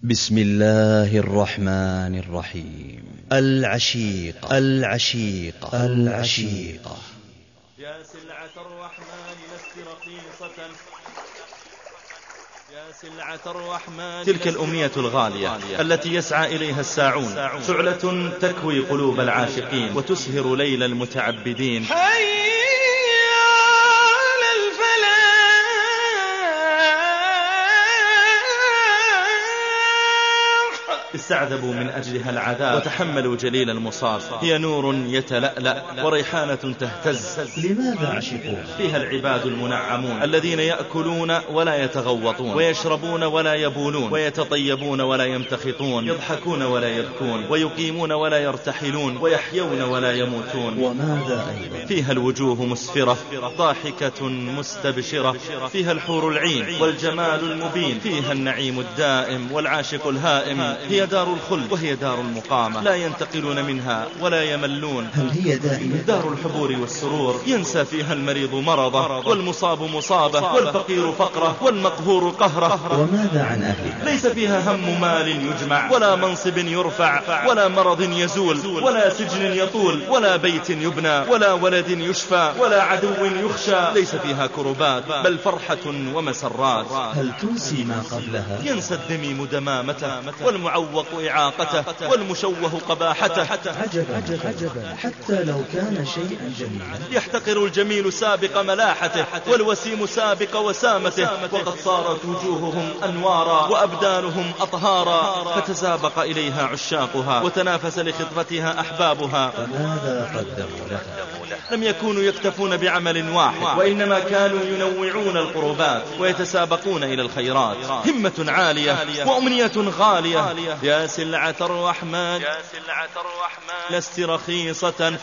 بسم الله الرحمن الرحيم. العشيقة العشيقة العشيقة. يا سلعة الرحمن لست رخيصة، يا سلعة الرحمن. تلك الأمنية الغالية التي يسعى إليها الساعون، شعلة تكوي قلوب العاشقين وتسهر ليل المتعبدين. استعذبوا من أجلها العذاب وتحملوا جليل المصاب. هي نور يتلألأ وريحانة تهتز. لماذا عشقوها؟ فيها العباد المنعمون الذين يأكلون ولا يتغوطون، ويشربون ولا يبولون، ويتطيبون ولا يمتخطون، يضحكون ولا يبكون، ويقيمون ولا يرتحلون، ويحيون ولا يموتون. وماذا أيضا؟ فيها الوجوه مسفرة ضاحكة مستبشرة، فيها الحور العين والجمال المبين، فيها النعيم الدائم والعاشق الهائم. هي دار الخلد وهي دار المقامة، لا ينتقلون منها ولا يملون. هل هي دائمة؟ دار الحبور والسرور، ينسى فيها المريض مرضه، والمصاب مصابه، والفقير فقره، والمقهور قهره. وماذا عن أهلها؟ ليس فيها هم مال يجمع، ولا منصب يرفع، ولا مرض يزول، ولا سجن يطول، ولا بيت يبنى، ولا ولد يشفى، ولا عدو يخشى. ليس فيها كربات، بل فرحة ومسرات. هل تنسي ما قبلها؟ ينسى الذميم دمامته، والمعوق إعاقته، والمشوه قباحته. عجبا عجبا، حتى لو كان شيئا جميلا. يحتقر الجميل سابق ملاحته، والوسيم سابق وسامته. وقد صارت وجوههم أنوارا، وأبدانهم أطهارا، فتسابق إليها عشاقها، وتنافس لخطفتها أحبابها. فماذا قدموا لها؟ لم يكونوا يكتفون بعمل واحد، وإنما كانوا ينوعون القربات ويتسابقون إلى الخيرات. همة عالية وأمنية غالية. يا سلعة الرحمن لست رخيصة،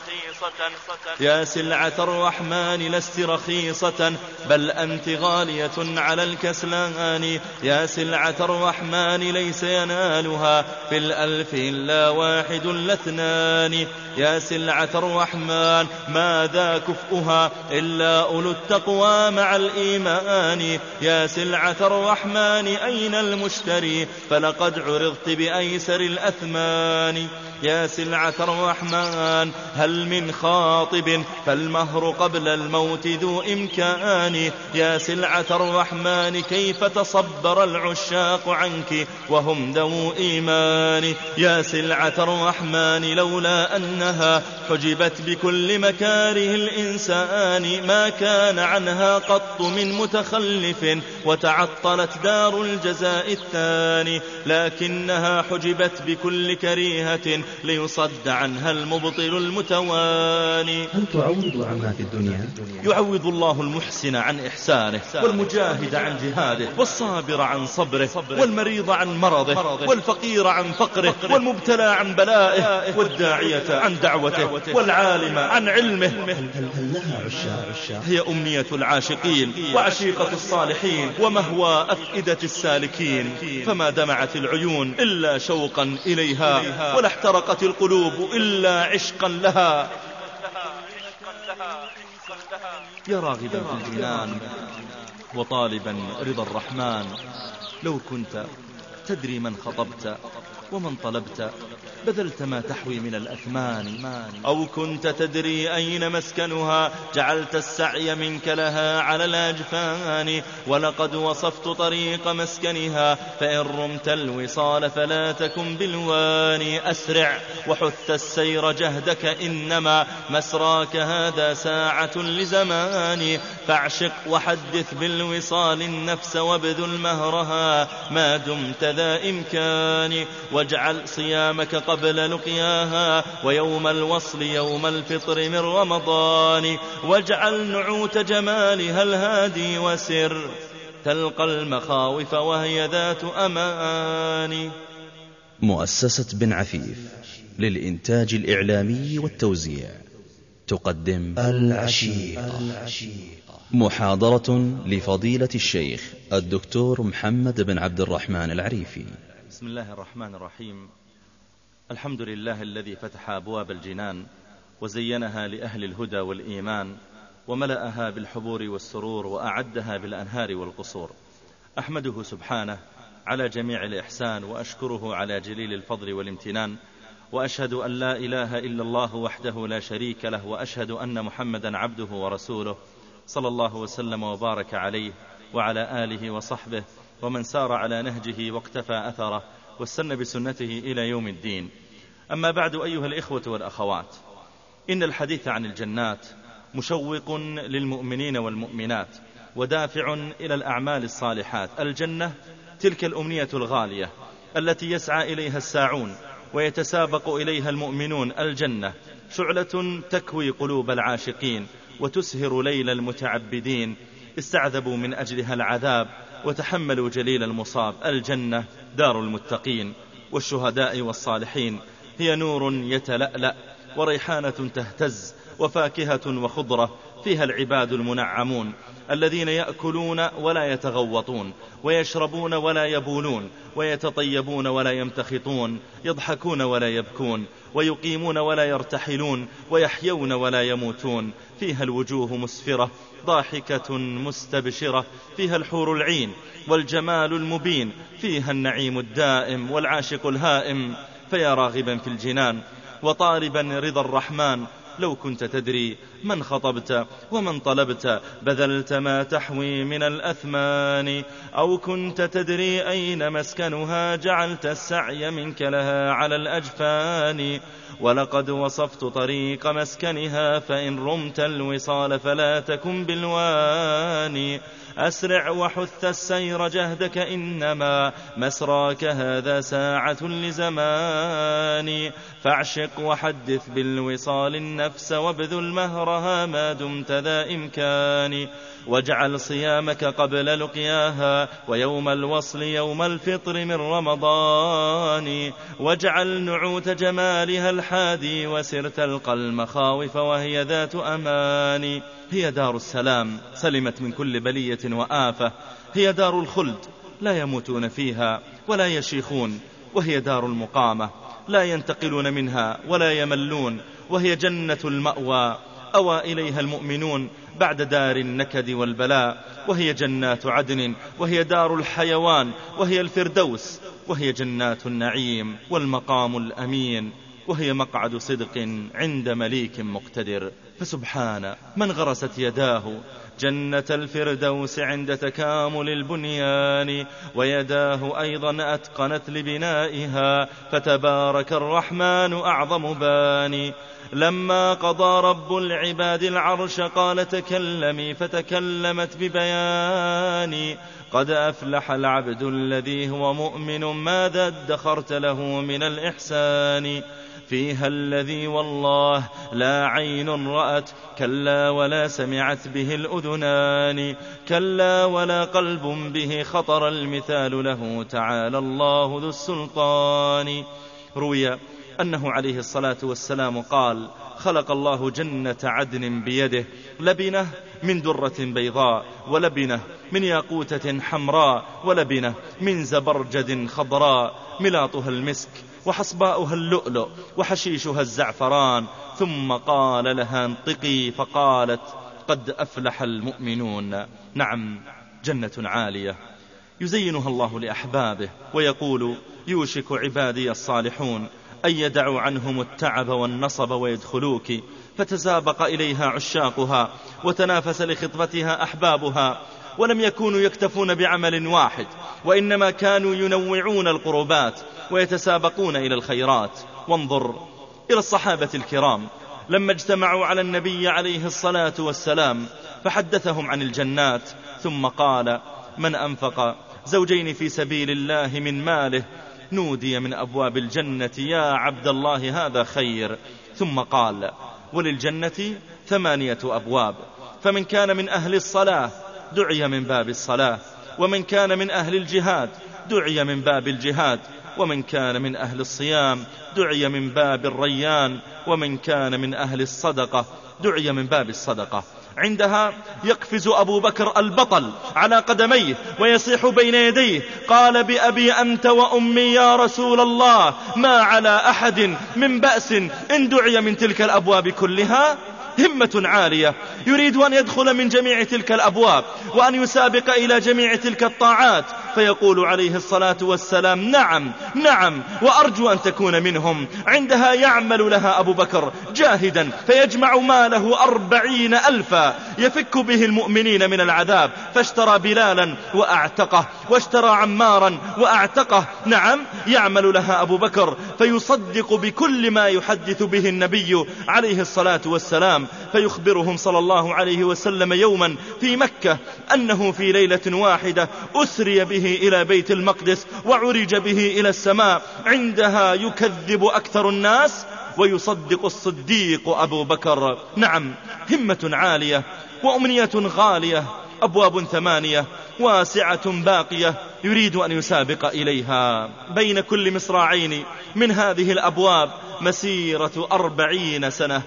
يا سلعة الرحمن لست رخيصة، بل أنت غالية على الكسلان. يا سلعة الرحمن ليس ينالها في الألف إلا واحد لاثنان. يا سلعة الرحمن ماذا كفؤها إلا أولو التقوى مع الإيمان. يا سلعة الرحمن أين المشتري فلقد عرضت بأيسر الأثمان. يا سلعة الرحمن هل من خاطب فالمهر قبل الموت ذو إمكان. يا سلعة الرحمن كيف تصبر العشاق عنك وهم ذو إيمان. يا سلعة الرحمن لولا أنها حجبت بكل مكاره الإنسان ما كان عنها قط من متخلف، وتعطلت دار الجزاء الثاني. لكنها حجبت بكل كريهة ليصد عنها المبطل المتواني. هل تعوض عما في الدنيا؟ يعوض الله المحسن عن إحسانه، والمجاهد عن جهاده، والصابر عن صبره، والمريض عن مرضه، والفقير عن فقره، والمبتلى عن بلائه، والداعية عن دعوته، والعالم عن علمه. هل لها عشاق؟ هي أمنية العاشقين وعشيقة الصالحين ومهوى أفئدة السالكين. فما دمعت العيون إلا شوقا إليها، ولا احترقت القلوب إلا عشقا لها. يا راغبا في الجنان وطالبا رضا الرحمن، لو كنت تدري من خطبت ومن طلبت بذلت ما تحوي من الأثمان. أو كنت تدري أين مسكنها جعلت السعي منك لها على الأجفان. ولقد وصفت طريق مسكنها فإن رمت الوصال فلا تكن بالواني. أسرع وحث السير جهدك إنما مسراك هذا ساعة لزمان. فاعشق وحدث بالوصال النفس وابذل مهرها ما دمت ذا إمكان. واجعل صيامك قبل لقياها ويوم الوصل يوم الفطر من رمضان. واجعل نعوت جمالها الهادي وسر تلقى المخاوف وهي ذات أمان. مؤسسة بن عفيف للإنتاج الإعلامي والتوزيع تقدم العشيقة. محاضرة لفضيلة الشيخ الدكتور محمد بن عبد الرحمن العريفي. بسم الله الرحمن الرحيم. الحمد لله الذي فتح أبواب الجنان وزينها لأهل الهدى والإيمان، وملأها بالحبور والسرور، وأعدها بالأنهار والقصور. أحمده سبحانه على جميع الإحسان، وأشكره على جليل الفضل والامتنان، وأشهد أن لا إله إلا الله وحده لا شريك له، وأشهد أن محمدا عبده ورسوله، صلى الله وسلم وبارك عليه وعلى آله وصحبه ومن سار على نهجه واقتفى أثره واستنى بسنته إلى يوم الدين. أما بعد، أيها الإخوة والأخوات، إن الحديث عن الجنات مشوق للمؤمنين والمؤمنات ودافع إلى الأعمال الصالحات. الجنة تلك الأمنية الغالية التي يسعى إليها الساعون ويتسابق إليها المؤمنون. الجنة شعلة تكوي قلوب العاشقين وتسهر ليل المتعبدين، استعذبوا من أجلها العذاب وتحملوا جليل المصاب. الجنة دار المتقين والشهداء والصالحين، هي نور يتلألأ وريحانة تهتز وفاكهة وخضرة، فيها العباد المنعمون الذين يأكلون ولا يتغوطون، ويشربون ولا يبولون، ويتطيبون ولا يمتخطون، يضحكون ولا يبكون، ويقيمون ولا يرتحلون، ويحيون ولا يموتون. فيها الوجوه مسفرة ضاحكة مستبشرة، فيها الحور العين والجمال المبين، فيها النعيم الدائم والعاشق الهائم. فيا راغبا في الجنان وطالبا رضا الرحمن، لو كنت تدري من خطبت ومن طلبت، بذلت ما تحوي من الأثمان. أو كنت تدري أين مسكنها، جعلت السعي منك لها على الأجفان. ولقد وصفت طريق مسكنها، فإن رمت الوصال فلا تكن بالواني. أسرع وحث السير جهدك، إنما مسراك هذا ساعة لزمان. فاعشق وحدث بالوصال النفس، وابذل مهرها ما دمت ذا إمكان. واجعل صيامك قبل لقياها، ويوم الوصل يوم الفطر من رمضان. واجعل نعوت جمالها الحادي، وسر تلقى المخاوف وهي ذات أمان. هي دار السلام سلمت من كل بلية وآفة، هي دار الخلد لا يموتون فيها ولا يشيخون، وهي دار المقامة لا ينتقلون منها ولا يملون، وهي جنة المأوى أوى إليها المؤمنون بعد دار النكد والبلاء. وهي جنات عدن، وهي دار الحيوان، وهي الفردوس، وهي جنات النعيم والمقام الأمين، وهي مقعد صدق عند مليك مقتدر. فسبحان من غرست يداه جنة الفردوس عند تكامل البنيان، ويداه أيضا أتقنت لبنائها، فتبارك الرحمن أعظم باني. لما قضى رب العباد العرش قال تكلمي، فتكلمت ببيان. قد أفلح العبد الذي هو مؤمن، ماذا ادخرت له من الإحسان. فيها الذي والله لا عين رأت، كلا ولا سمعت به الأذنان، كلا ولا قلب به خطر المثال له، تعالى الله ذو السلطان. روي أنه عليه الصلاة والسلام قال: خلق الله جنة عدن بيده، لبنة من درة بيضاء، ولبنة من ياقوتة حمراء، ولبنة من زبرجد خضراء، ملاطها المسك، وحصباؤها اللؤلؤ، وحشيشها الزعفران. ثم قال لها: انطقي، فقالت: قد أفلح المؤمنون. نعم، جنة عالية يزينها الله لأحبابه، ويقول: يوشك عبادي الصالحون أن يدعوا عنهم التعب والنصب ويدخلوك. فتسابق إليها عشاقها وتنافس لخطبتها أحبابها، ولم يكونوا يكتفون بعمل واحد، وإنما كانوا ينوعون القربات ويتسابقون إلى الخيرات. وانظر إلى الصحابة الكرام لما اجتمعوا على النبي عليه الصلاة والسلام فحدثهم عن الجنات، ثم قال: من أنفق زوجين في سبيل الله من ماله، نودي من أبواب الجنة: يا عبد الله هذا خير. ثم قال: وللجنة 8 أبواب، فمن كان من أهل الصلاة دعي من باب الصلاة، ومن كان من أهل الجهاد دعي من باب الجهاد، ومن كان من أهل الصيام دعي من باب الريان، ومن كان من أهل الصدقة دعي من باب الصدقة. عندها يقفز أبو بكر البطل على قدميه ويصيح بين يديه: قال بأبي أنت وأمي يا رسول الله، ما على أحد من بأس إن دعي من تلك الأبواب كلها. همة عالية، يريد أن يدخل من جميع تلك الأبواب، وأن يسابق إلى جميع تلك الطاعات، فيقول عليه الصلاة والسلام نعم نعم وأرجو أن تكون منهم. عندها يعمل لها أبو بكر جاهدا فيجمع ماله 40,000 يفك به المؤمنين من العذاب، فاشترى بلالا وأعتقه، واشترى عمارا وأعتقه. نعم يعمل لها أبو بكر فيصدق بكل ما يحدث به النبي عليه الصلاة والسلام، فيخبرهم صلى الله عليه وسلم يوما في مكة أنه في ليلة واحدة أسري به إلى بيت المقدس وعرج به إلى السماء. عندها يكذب أكثر الناس ويصدق الصديق أبو بكر. نعم همة عالية وأمنية غالية، أبواب 8 واسعة باقية يريد أن يسابق إليها. بين كل مصراعين من هذه الأبواب مسيرة 40 سنة،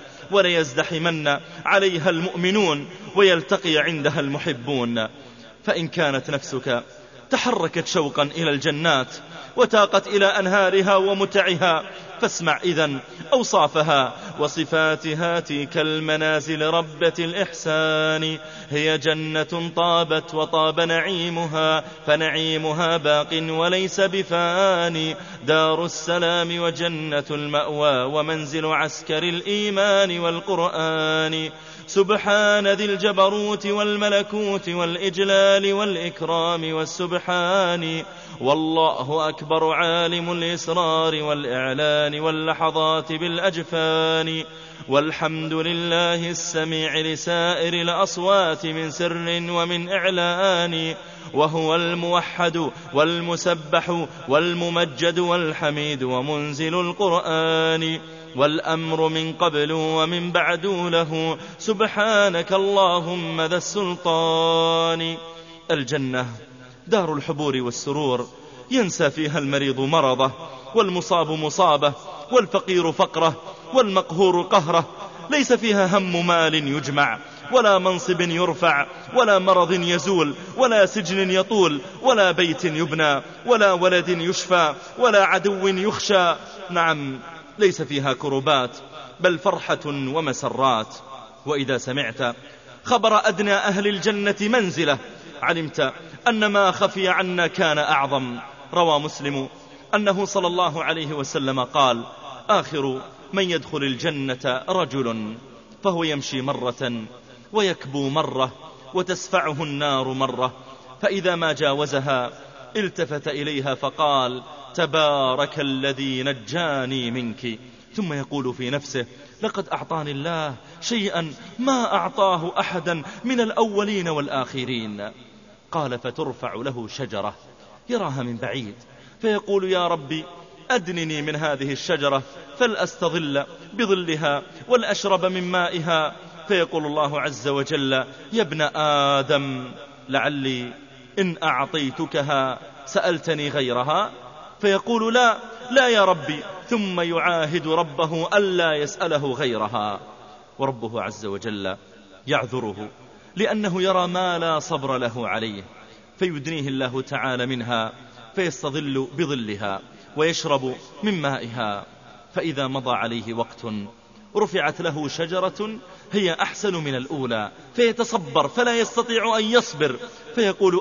وليزدحمن عليها المؤمنون ويلتقي عندها المحبون. فإن كانت نفسك تحركت شوقا إلى الجنات وتاقت إلى أنهارها ومتعها، فاسمع إذن أوصافها وصفاتها. تلك المنازل ربة الإحسان، هي جنة طابت وطاب نعيمها، فنعيمها باق وليس بفاني، دار السلام وجنة المأوى ومنزل عسكر الإيمان والقرآن. سبحان ذي الجبروت والملكوت والإجلال والإكرام والسبحان، والله أكبر عالم الإسرار والإعلان واللحظات بالأجفان. والحمد لله السميع لسائر الأصوات من سر ومن إعلان، وهو الموحد والمسبح والممجد والحميد ومنزل القرآن، والأمر من قبل ومن بعد له، سبحانك اللهم ذا السلطان. الجنة دار الحبور والسرور، ينسى فيها المريض مرضه، والمصاب مصابه، والفقير فقره، والمقهور قهره. ليس فيها هم مال يجمع، ولا منصب يرفع، ولا مرض يزول، ولا سجن يطول، ولا بيت يبنى، ولا ولد يشفى، ولا عدو يخشى. نعم ليس فيها كربات، بل فرحة ومسرات. وإذا سمعت خبر أدنى أهل الجنة منزلة علمت أن ما خفي عنا كان أعظم. روى مسلم أنه صلى الله عليه وسلم قال: آخر من يدخل الجنة رجل فهو يمشي مرة ويكبو مرة وتسفعه النار مرة، فإذا ما جاوزها التفت إليها فقال: تبارك الذي نجاني منك. ثم يقول في نفسه: لقد أعطاني الله شيئا ما أعطاه أحدا من الأولين والآخرين. قال: فترفع له شجرة يراها من بعيد، فيقول: يا ربي أدنني من هذه الشجرة فلأستظل بظلها ولأشرب من مائها. فيقول الله عز وجل: يا ابن آدم لعلي إن أعطيتكها سألتني غيرها. فيقول: لا يا ربي، ثم يعاهد ربه ألا يسأله غيرها، وربه عز وجل يعذره لأنه يرى ما لا صبر له عليه، فيدنيه الله تعالى منها فيستظل بظلها ويشرب من مائها. فإذا مضى عليه وقت رفعت له شجرة هي أحسن من الأولى، فيتصبر فلا يستطيع أن يصبر، فيقول: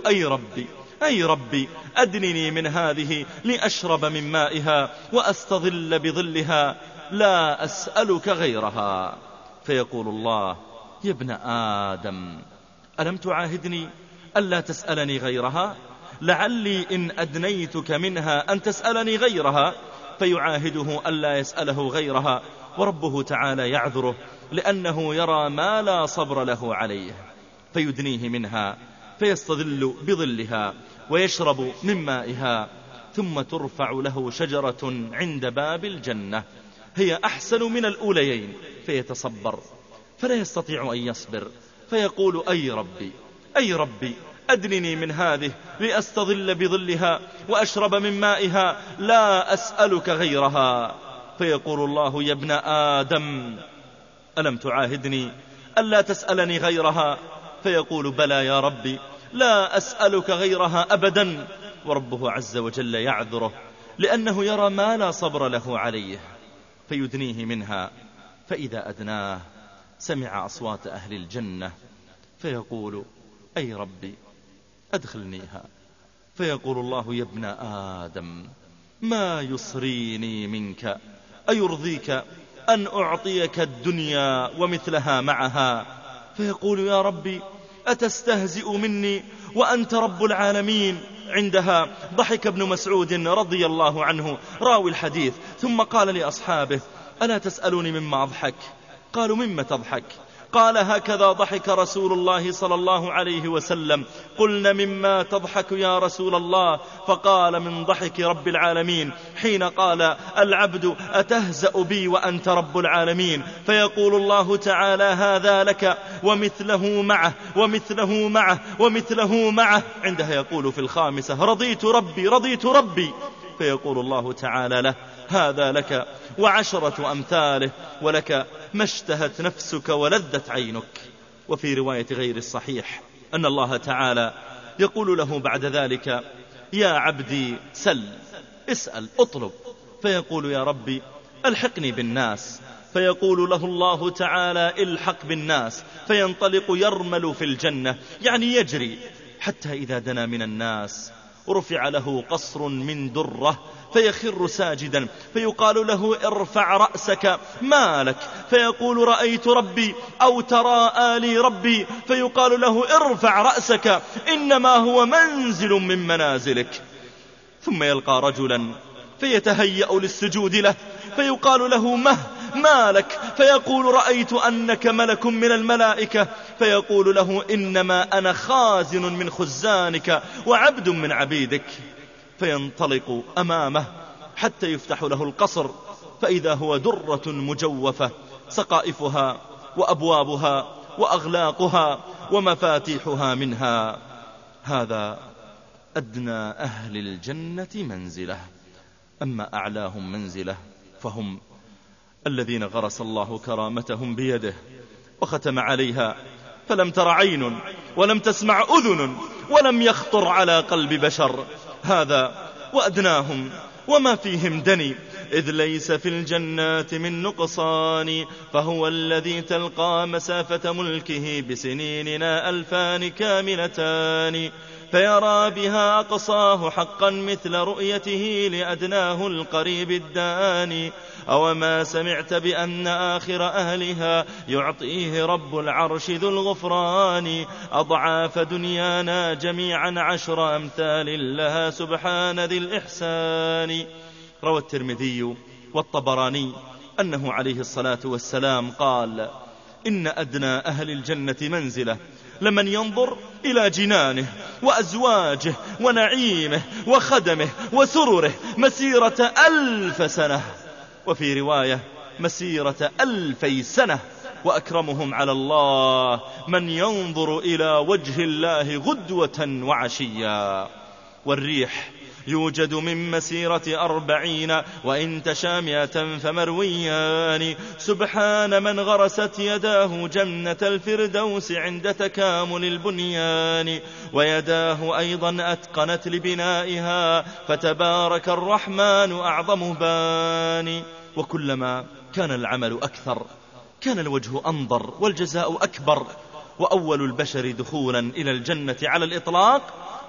أي ربي أدنني من هذه لأشرب من مائها وأستظل بظلها، لا أسألك غيرها. فيقول الله: يا ابن آدم ألم تعاهدني ألا تسألني غيرها؟ لعلي إن أدنيتك منها أن تسألني غيرها. فيعاهده ألا يسأله غيرها، وربه تعالى يعذره لأنه يرى ما لا صبر له عليه، فيدنيه منها فيستظل بظلها ويشرب من مائها. ثم ترفع له شجرة عند باب الجنة هي أحسن من الأوليين، فيتصبر فلا يستطيع أن يصبر، فيقول: أي ربي أدنني من هذه لأستظل بظلها وأشرب من مائها، لا أسألك غيرها. فيقول الله: يا ابن آدم ألم تعاهدني ألا تسألني غيرها؟ فيقول: بلى يا ربي، لا أسألك غيرها أبدا. وربه عز وجل يعذره لأنه يرى ما لا صبر له عليه، فيدنيه منها. فإذا أدناه سمع أصوات أهل الجنة فيقول: أي ربي أدخلنيها. فيقول الله: يا ابن آدم، ما يصريني منك؟ أيرضيك أن أعطيك الدنيا ومثلها معها؟ فيقول: يا ربي، أتستهزئ مني وأنت رب العالمين؟ عندها ضحك ابن مسعود رضي الله عنه راوي الحديث، ثم قال لأصحابه: ألا تسألوني مما أضحك؟ قالوا: مما تضحك؟ قال: هكذا ضحك رسول الله صلى الله عليه وسلم. قلنا: مما تضحك يا رسول الله؟ فقال: من ضحك رب العالمين حين قال: العبد أتهزأ بي وأنت رب العالمين؟ فيقول الله تعالى: هذا لك ومثله معه ومثله معه ومثله معه. عندها يقول في الخامسة: رضيت ربي رضيت ربي. فيقول الله تعالى له: هذا لك وعشرة أمثاله، ولك ما اشتهت نفسك ولذت عينك. وفي رواية غير الصحيح أن الله تعالى يقول له بعد ذلك: يا عبدي سل، اسأل، اطلب. فيقول: يا ربي ألحقني بالناس. فيقول له الله تعالى: الحق بالناس. فينطلق يرمل في الجنة، يعني يجري، حتى إذا دنا من الناس رفع له قصر من درة فيخر ساجدا، فيقال له: ارفع رأسك، ما لك؟ فيقول: رأيت ربي أو تراءى لي ربي. فيقال له: ارفع رأسك، إنما هو منزل من منازلك. ثم يلقى رجلا فيتهيأ للسجود له، فيقال له: ما لك؟ فيقول: رأيت أنك ملك من الملائكة. فيقول له: إنما أنا خازن من خزانك وعبد من عبيدك. فينطلق أمامه حتى يفتح له القصر، فإذا هو درة مجوفة، سقائفها وأبوابها وأغلاقها ومفاتيحها منها. هذا أدنى أهل الجنة منزلة. أما أعلاهم منزلة فهم الذين غرس الله كرامتهم بيده وختم عليها، فلم تر عين ولم تسمع أذن ولم يخطر على قلب بشر. هذا وأدناهم وما فيهم دني، إذ ليس في الجنات من نقصان، فهو الذي تلقى مسافة ملكه بسنيننا 2000 كاملتان، فيرى بها أقصاه حقا مثل رؤيته لأدناه القريب الداني. أو ما سمعت بأن آخر أهلها يعطيه رب العرش ذو الغفران أضعاف دنيانا جميعا 10 أمثال لها سبحان ذي الإحسان. روى الترمذي والطبراني أنه عليه الصلاة والسلام قال: إن أدنى أهل الجنة منزلة لمن ينظر إلى جنانه وأزواجه ونعيمه وخدمه وسرره مسيرة 1000 سنة، وفي رواية مسيرة 2000 سنة. وأكرمهم على الله من ينظر إلى وجه الله غدوة وعشيا. والريح يوجد من مسيرة 40 وإن تشى 100 فمرويان. سبحان من غرست يداه جنة الفردوس عند تكامل البنيان، ويداه أيضا أتقنت لبنائها، فتبارك الرحمن أعظم باني. وكلما كان العمل أكثر كان الوجه أنظر والجزاء أكبر. وأول البشر دخولا إلى الجنة على الإطلاق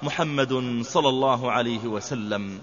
محمد صلى الله عليه وسلم.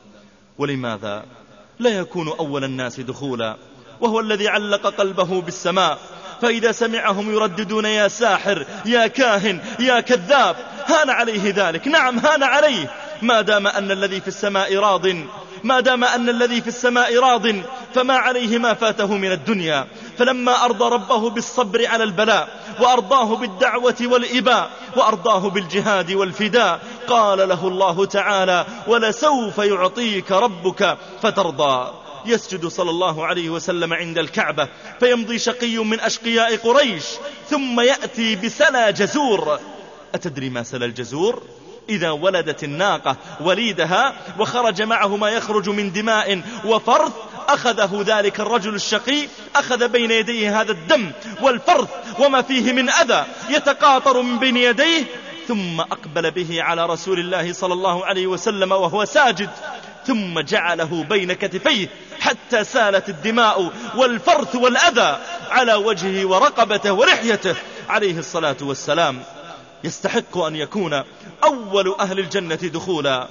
ولماذا لا يكون أول الناس دخولا وهو الذي علق قلبه بالسماء؟ فإذا سمعهم يرددون: يا ساحر، يا كاهن، يا كذاب، هان عليه ذلك. نعم، هان عليه، ما دام أن الذي في السماء راض، ما دام أن الذي في السماء راض فما عليه ما فاته من الدنيا. فلما أرضى ربه بالصبر على البلاء، وأرضاه بالدعوة والإباء، وأرضاه بالجهاد والفداء، قال له الله تعالى: ولسوف يعطيك ربك فترضى. يسجد صلى الله عليه وسلم عند الكعبة، فيمضي شقي من أشقياء قريش ثم يأتي بسلا جزور. أتدري ما سلا الجزور؟ إذا ولدت الناقة وليدها وخرج معه ما يخرج من دماء وفرث، أخذه ذلك الرجل الشقي، أخذ بين يديه هذا الدم والفرث وما فيه من أذى يتقاطر من بين يديه، ثم أقبل به على رسول الله صلى الله عليه وسلم وهو ساجد، ثم جعله بين كتفيه حتى سالت الدماء والفرث والأذى على وجهه ورقبته ولحيته عليه الصلاة والسلام. يستحق أن يكون أول أهل الجنة دخولا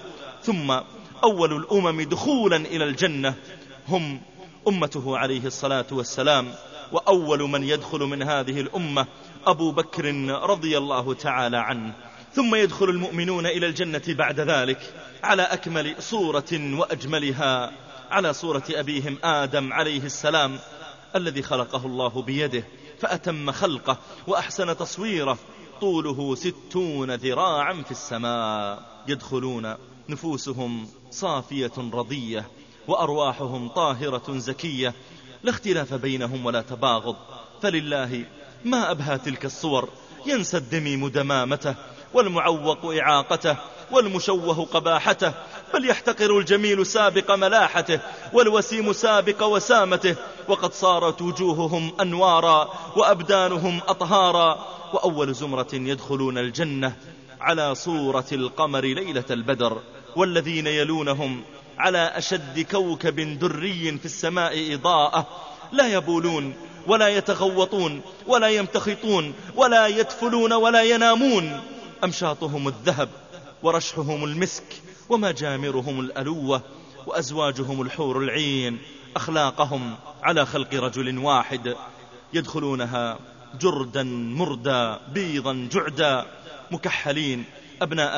ثم أول الأمم دخولا إلى الجنة هم أمته عليه الصلاة والسلام. وأول من يدخل من هذه الأمة أبو بكر رضي الله تعالى عنه. ثم يدخل المؤمنون إلى الجنة بعد ذلك على أكمل صورة وأجملها، على صورة أبيهم آدم عليه السلام الذي خلقه الله بيده فأتم خلقه وأحسن تصويره، طوله 60 ذراعا في السماء. يدخلون نفوسهم صافية رضية وأرواحهم طاهرة زكية، لا اختلاف بينهم ولا تباغض. فلله ما أبهى تلك الصور، ينسى الدميم دمامته والمعوق إعاقته والمشوه قباحته، بل يحتقر الجميل سابق ملاحته والوسيم سابق وسامته. وقد صارت وجوههم أنوارا وأبدانهم أطهارا. وأول زمرة يدخلون الجنة على صورة القمر ليلة البدر، والذين يلونهم على أشد كوكب دري في السماء إضاءة، لا يبولون ولا يتغوطون ولا يمتخطون ولا يدفلون ولا ينامون. أمشاطهم الذهب ورشحهم المسك ومجامرهم الألوة وأزواجهم الحور العين. أخلاقهم على خلق رجل واحد، يدخلونها جردا مردا بيضا جعدا مكحلين أبناء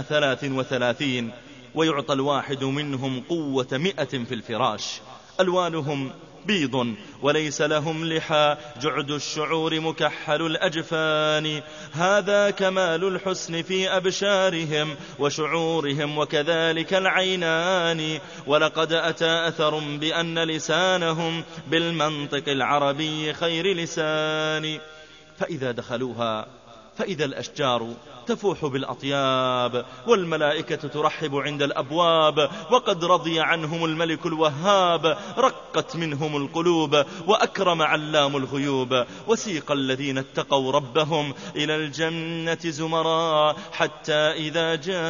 33، ويعطى الواحد منهم قوة 100 في الفراش. ألوانهم بيض وليس لهم لحى، جعد الشعور مكحل الأجفان. هذا كمال الحسن في أبشارهم وشعورهم وكذلك العينان. ولقد أتى أثر بأن لسانهم بالمنطق العربي خير لسان. فإذا دخلوها فإذا الأشجار تفوح بالأطياب والملائكة ترحب عند الأبواب، وقد رضي عنهم الملك الوهاب، رقت منهم القلوب وأكرم علام الغيوب. وسيق الذين اتقوا ربهم إلى الجنة زمرا حتى إذا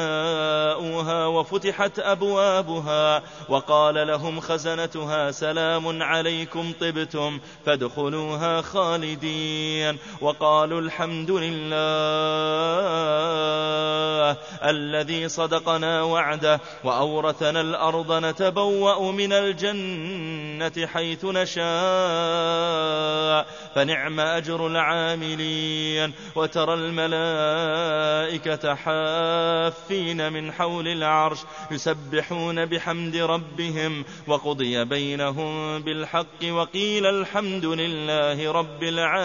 جاءوها وفتحت أبوابها وقال لهم خزنتها سلام عليكم طبتم فادخلوها خالدين. وقالوا الحمد لله الذي صدقنا وعده وأورثنا الأرض نتبوأ من الجنة حيث نشاء فنعم أجر العاملين. وترى الملائكة حافين من حول العرش يسبحون بحمد ربهم وقضي بينهم بالحق وقيل الحمد لله رب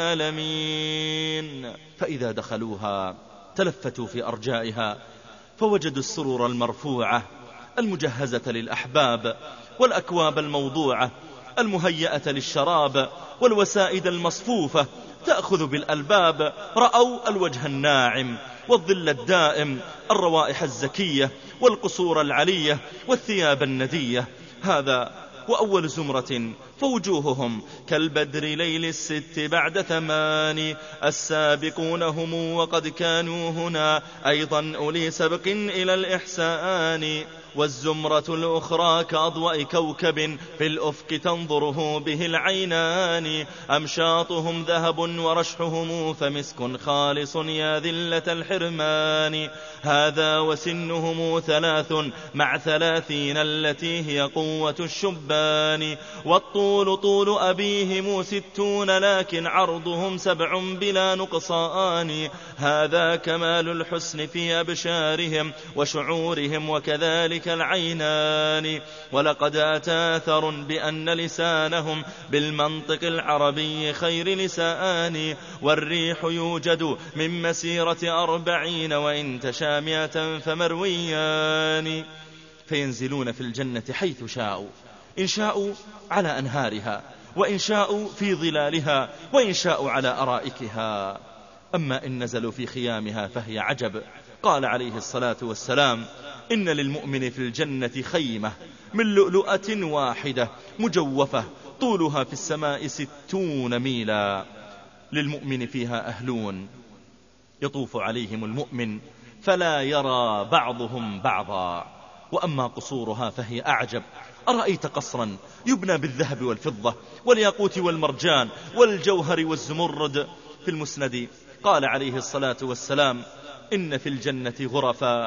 العالمين. فإذا دخلوها تلفتوا في أرجائها فوجدوا السرور المرفوعة المجهزة للأحباب والأكواب الموضوعة المهيئة للشراب والوسائد المصفوفة تأخذ بالألباب. رأوا الوجه الناعم والظل الدائم، الروائح الزكية والقصور العلية والثياب الندية. هذا وأول زمرة فوجوههم كالبدر ليل الست بعد 8. السابقون هم وقد كانوا هنا أيضا أولي سبق إلى الإحسان. والزمرة الأخرى كأضواء كوكب في الأفق تنظره به العينان. أمشاطهم ذهب ورشحهم فمسك خالص يا ذلة الحرمان. هذا وسنهم 3 مع 30 التي هي قوة الشبان. والطول طول أبيهم 60 لكن عرضهم 7 بلا نقصان. هذا كمال الحسن في أبشارهم وشعورهم وكذلك العينان. ولقد أتى أثر بأن لسانهم بالمنطق العربي خير لسان. والريح يوجد من مسيرة 40 وإن تشى 100 فمرويان. فينزلون في الجنة حيث شاءوا، إن شاءوا على أنهارها وإن شاءوا في ظلالها وإن شاءوا على أرائكها. أما إن نزلوا في خيامها فهي عجب. قال عليه الصلاة والسلام إن للمؤمن في الجنة خيمة من لؤلؤة واحدة مجوفة طولها في السماء 60 ميلا. للمؤمن فيها أهلون يطوف عليهم المؤمن فلا يرى بعضهم بعضا. وأما قصورها فهي أعجب. أرأيت قصرا يبنى بالذهب والفضة والياقوت والمرجان والجوهر والزمرد. في المسند قال عليه الصلاة والسلام إن في الجنة غرفا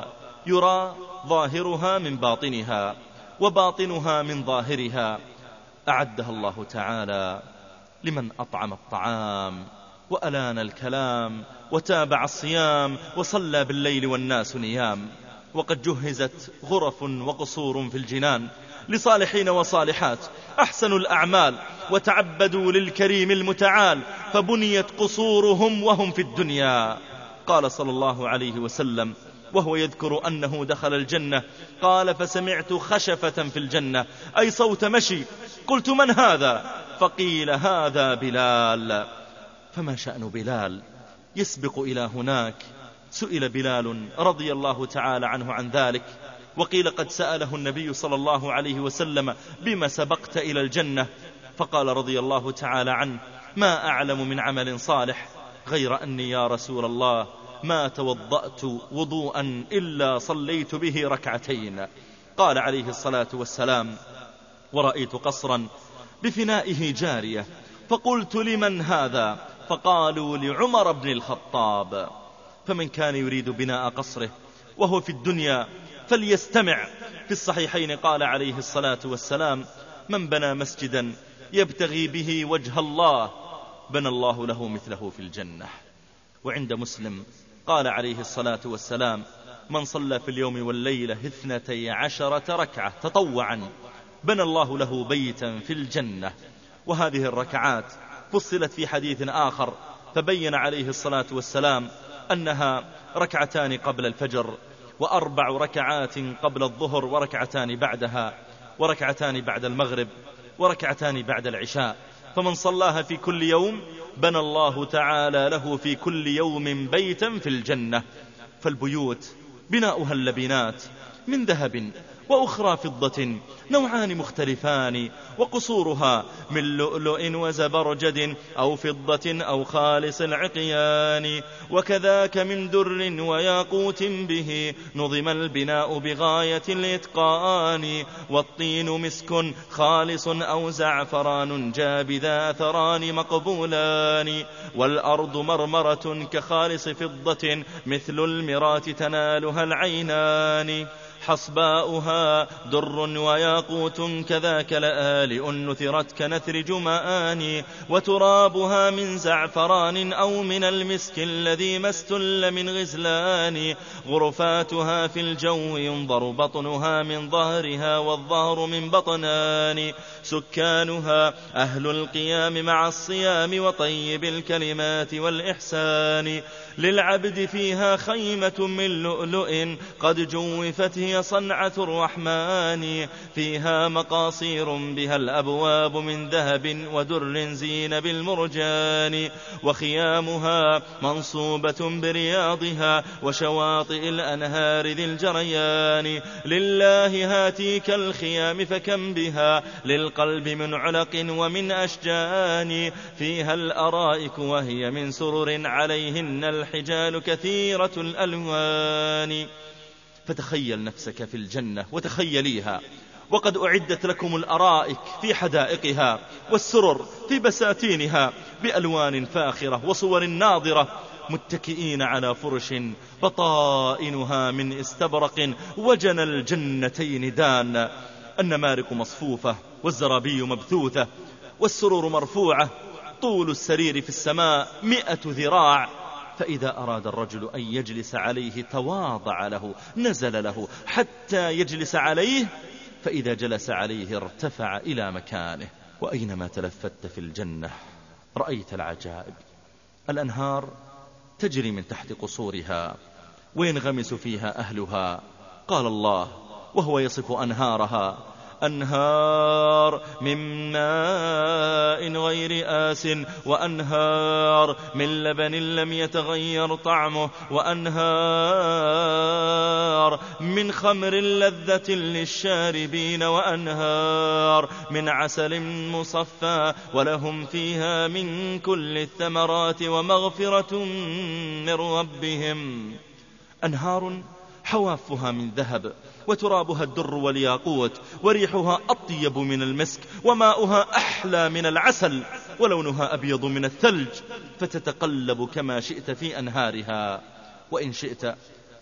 يرى ظاهرها من باطنها وباطنها من ظاهرها. أعدها الله تعالى لمن أطعم الطعام وألان الكلام وتابع الصيام وصلى بالليل والناس نيام. وقد جهزت غرف وقصور في الجنان لصالحين وصالحات أحسنوا الأعمال وتعبدوا للكريم المتعال، فبنيت قصورهم وهم في الدنيا. قال صلى الله عليه وسلم وهو يذكر أنه دخل الجنة قال: فسمعت خشفة في الجنة، أي صوت مشي. قلت: من هذا؟ فقيل: هذا بلال. فما شأن بلال يسبق إلى هناك؟ سئل بلال رضي الله تعالى عنه عن ذلك، وقيل قد سأله النبي صلى الله عليه وسلم: بما سبقت إلى الجنة؟ فقال رضي الله تعالى عنه: ما أعلم من عمل صالح غير أني يا رسول الله ما توضأت وضوءا إلا صليت به ركعتين. قال عليه الصلاة والسلام: ورأيت قصرا بفنائه جارية، فقلت: لمن هذا؟ فقالوا: لعمر بن الخطاب. فمن كان يريد بناء قصره وهو في الدنيا فليستمع. في الصحيحين قال عليه الصلاة والسلام: من بنى مسجدا يبتغي به وجه الله بنى الله له مثله في الجنة. وعند مسلم قال عليه الصلاة والسلام: من صلى في اليوم والليلة 12 ركعة تطوعا بنى الله له بيتا في الجنة. وهذه الركعات فصلت في حديث آخر فبين عليه الصلاة والسلام أنها ركعتان قبل الفجر، و4 ركعات قبل الظهر، وركعتان بعدها، وركعتان بعد المغرب، وركعتان بعد العشاء. فمن صلاها في كل يوم بنى الله تعالى له في كل يوم بيتا في الجنة. فالبيوت بناؤها اللبنات من ذهب وأخرى فضة نوعان مختلفان، وقصورها من لؤلؤ وزبرجد أو فضة أو خالص العقيان، وكذاك من در وياقوت به نظم البناء بغاية الإتقان، والطين مسك خالص أو زعفران جاب ذا أثران مقبولان، والأرض مرمرة كخالص فضة مثل المرات تنالها العينان، حصباؤها در وياقوت كذاك لآلئ نثرت كنثر جمآن، وترابها من زعفران أو من المسك الذي ما استل من غزلان، غرفاتها في الجو ينظر بطنها من ظهرها والظهر من بطنان، سكانها أهل القيام مع الصيام وطيب الكلمات والإحسان، للعبد فيها خيمة من لؤلؤ قد جوفت هي صنعة الرحمن، فيها مقاصير بها الأبواب من ذهب ودر زين بالمرجان، وخيامها منصوبة برياضها وشواطئ الأنهار ذي الجريان، لله هاتيك الخيام فكم بها للقلب من علق ومن أشجان، فيها الأرائك وهي من سرر عليهن الحجال كثيرة الألوان. فتخيل نفسك في الجنة وتخيليها، وقد أعدت لكم الأرائك في حدائقها والسرر في بساتينها بألوان فاخرة وصور ناظرة، متكئين على فرش بطائنها من استبرق وجن الجنتين دان، النمارق مصفوفة والزرابي مبثوثة والسرور مرفوعة، طول السرير في السماء 100 ذراع، فإذا أراد الرجل أن يجلس عليه تواضع له نزل له حتى يجلس عليه، فإذا جلس عليه ارتفع إلى مكانه. وأينما تلفت في الجنة رأيت العجائب، الأنهار تجري من تحت قصورها وينغمس فيها أهلها. قال الله وهو يصف أنهارها: أنهار من ماء غير آس، وأنهار من لبن لم يتغير طعمه، وأنهار من خمر لذة للشاربين، وأنهار من عسل مصفى، ولهم فيها من كل الثمرات ومغفرة من ربهم. أنهار حوافها من ذهب، وترابها الدر والياقوت، وريحها أطيب من المسك، وماؤها أحلى من العسل، ولونها أبيض من الثلج، فتتقلب كما شئت في أنهارها، وإن شئت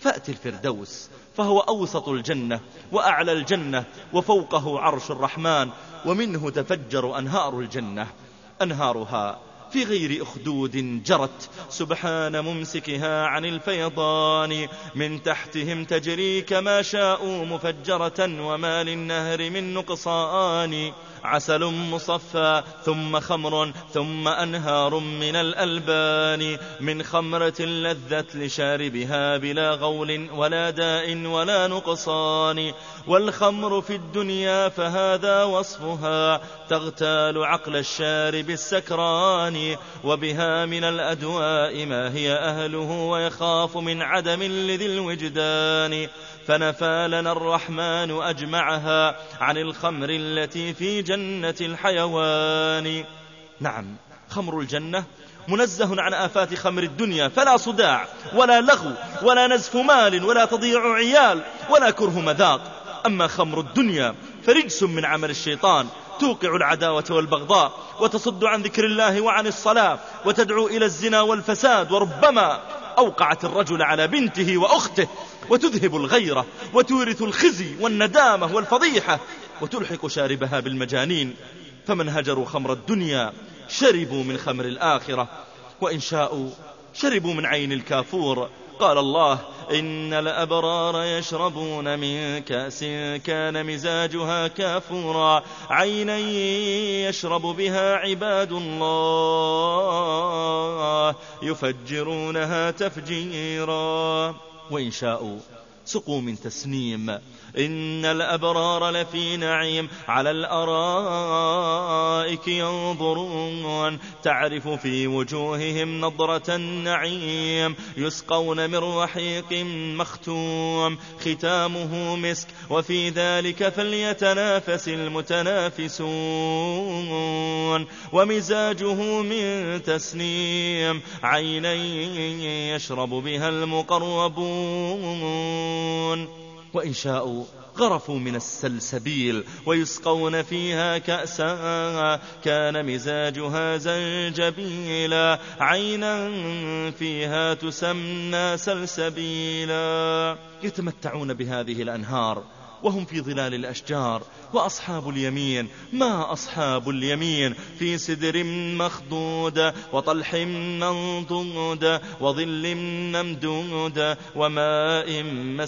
فأت الفردوس، فهو أوسط الجنة وأعلى الجنة وفوقه عرش الرحمن، ومنه تفجر أنهار الجنة، أنهارها في غير أخدود جرت سبحان ممسكها عن الفيضان، من تحتهم تجري كما شاءوا مفجرة وما للنهر من نقصان، عسل مصفى ثم خمر ثم أنهار من الألبان، من خمرة لذت لشاربها بلا غول ولا داء ولا نقصان، والخمر في الدنيا فهذا وصفها تغتال عقل الشارب السكران، وبها من الأدواء ما هي أهله ويخاف من عدم لذي الوجدان، فنفى لنا الرحمن أجمعها عن الخمر التي في جنة الحيوان. نعم، خمر الجنة منزه عن آفات خمر الدنيا، فلا صداع ولا لغو ولا نزف مال ولا تضيع عيال ولا كره مذاق. أما خمر الدنيا فرجس من عمل الشيطان، توقع العداوة والبغضاء وتصد عن ذكر الله وعن الصلاة وتدعو إلى الزنا والفساد، وربما أوقعت الرجل على بنته وأخته، وتذهب الغيرة وتورث الخزي والندامة والفضيحة، وتلحق شاربها بالمجانين. فمن هجروا خمر الدنيا شربوا من خمر الآخرة، وإن شاءوا شربوا من عين الكافور. قال الله: إن الأبرار يشربون من كأس كان مزاجها كافورا، عينا يشرب بها عباد الله يفجرونها تفجيرا. وإن شاءوا سقوا من تسنيم. إن الأبرار لفي نعيم على الأرائك ينظرون، تعرف في وجوههم نضرة النعيم، يسقون من رحيق مختوم ختامه مسك، وفي ذلك فليتنافس المتنافسون، ومزاجه من تسنيم، عينا يشرب بها المقربون. وإن شاءوا غرفوا من السلسبيل ويسقون فيها كأسا كان مزاجها زنجبيلا، عينا فيها تسمى سلسبيلا. يتمتعون بهذه الأنهار وهم في ظلال الأشجار. وأصحاب اليمين ما أصحاب اليمين، في سدر مخضود وطلح منضود وظل ممدود وماء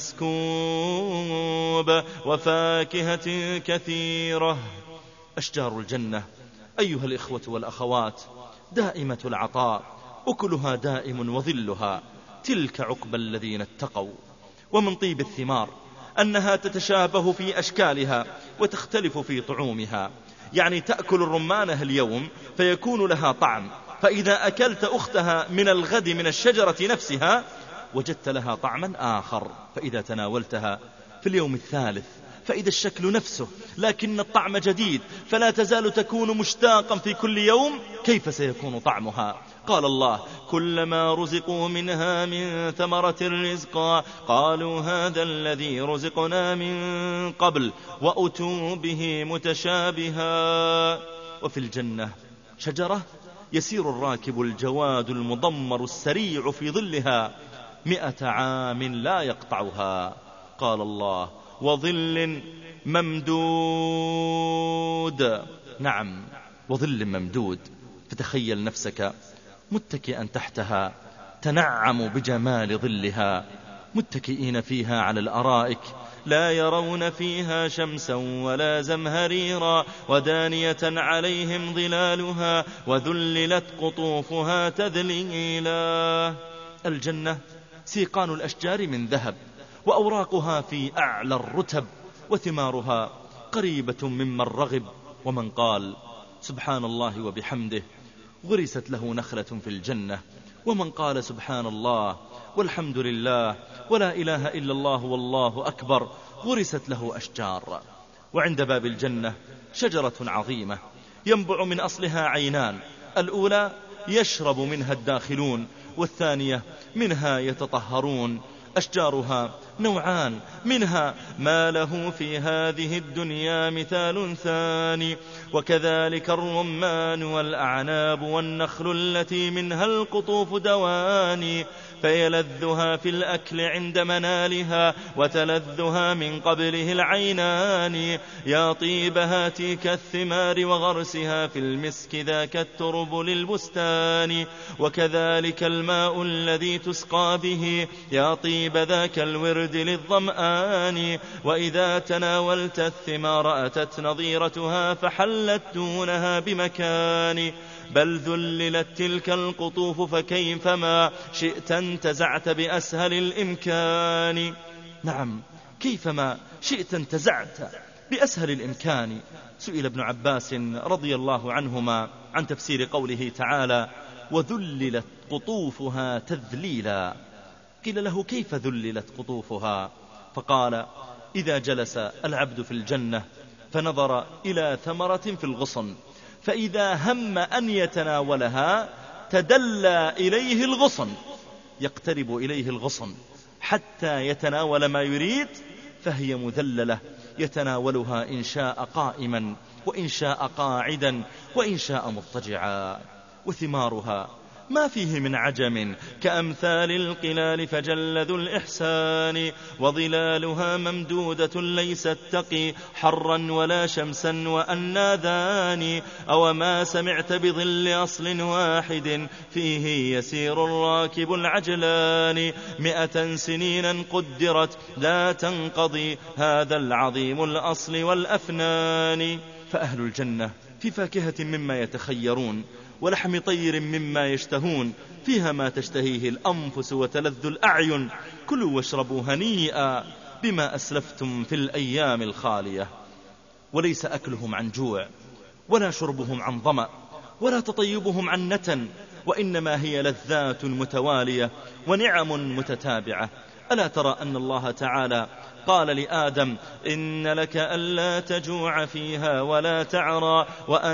مسكوب وفاكهة كثيرة. أشجار الجنة أيها الإخوة والأخوات دائمة العطاء، أكلها دائم وظلها، تلك عقبى الذين اتقوا. ومن طيب الثمار أنها تتشابه في أشكالها وتختلف في طعومها، يعني تأكل الرمانة اليوم فيكون لها طعم، فإذا أكلت أختها من الغد من الشجرة نفسها وجدت لها طعما آخر، فإذا تناولتها في اليوم الثالث فإذا الشكل نفسه لكن الطعم جديد، فلا تزال تكون مشتاقا في كل يوم. كيف سيكون طعمها؟ قال الله: كلما رزقوا منها من ثمرة رزقا قالوا هذا الذي رزقنا من قبل وأتوا به متشابها. وفي الجنة شجرة يسير الراكب الجواد المضمر السريع في ظلها 100 عام لا يقطعها. قال الله: وظل ممدود. نعم، وظل ممدود. فتخيل نفسك متكئا تحتها تنعم بجمال ظلها، متكئين فيها على الأرائك لا يرون فيها شمسا ولا زمهريرا، ودانية عليهم ظلالها وذللت قطوفها تذليلا. الجنة سيقان الأشجار من ذهب، وأوراقها في أعلى الرتب، وثمارها قريبة ممن رغب. ومن قال سبحان الله وبحمده غرست له نخلة في الجنة، ومن قال سبحان الله والحمد لله ولا إله إلا الله والله أكبر غرست له أشجار. وعند باب الجنة شجرة عظيمة ينبع من أصلها عينان، الأولى يشرب منها الداخلون، والثانية منها يتطهرون. أشجارها نوعان، منها ما له في هذه الدنيا مثال ثاني، وكذلك الرمان والأعناب والنخل التي منها القطوف دواني، فيلذها في الأكل عند منالها وتلذها من قبله العينان. يا طيب هاتيك الثمار وغرسها في المسك ذاك الترب للبستان، وكذلك الماء الذي تسقى به يا طيب ذاك الورد للظمآن. وإذا تناولت الثمار أتت نظيرتها فحلت دونها بمكان، بل ذللت تلك القطوف فكيفما شئت انتزعت بأسهل الإمكان. نعم، كيفما شئت انتزعت بأسهل الإمكان. سئل ابن عباس رضي الله عنهما عن تفسير قوله تعالى وذللت قطوفها تذليلا، قيل له كيف ذللت قطوفها؟ فقال إذا جلس العبد في الجنة فنظر إلى ثمرة في الغصن، فإذا هم أن يتناولها تدلى إليه الغصن، يقترب إليه الغصن حتى يتناول ما يريد، فهي مذللة يتناولها إن شاء قائما وإن شاء قاعدا وإن شاء مضطجعا. وثمارها ما فيه من عجم كأمثال القلال فجل ذو الإحسان، وظلالها ممدودة ليست تقي حرا ولا شمسا وأناذان. أو ما سمعت بظل أصل واحد فيه يسير الراكب العجلان، 100 سنينا قدرت لا تنقضي هذا العظيم الأصل والأفنان. فأهل الجنة في فاكهة مما يتخيرون ولحم طير مما يشتهون، فيها ما تشتهيه الأنفس وتلذ الأعين، كلوا واشربوا هنيئا بما أسلفتم في الأيام الخالية. وليس أكلهم عن جوع ولا شربهم عن ظمأ ولا تطيبهم عن نتن، وإنما هي لذات متوالية ونعم متتابعة. ألا ترى أن الله تعالى قال لآدم إن لك ألا تجوع فيها ولا تعرى،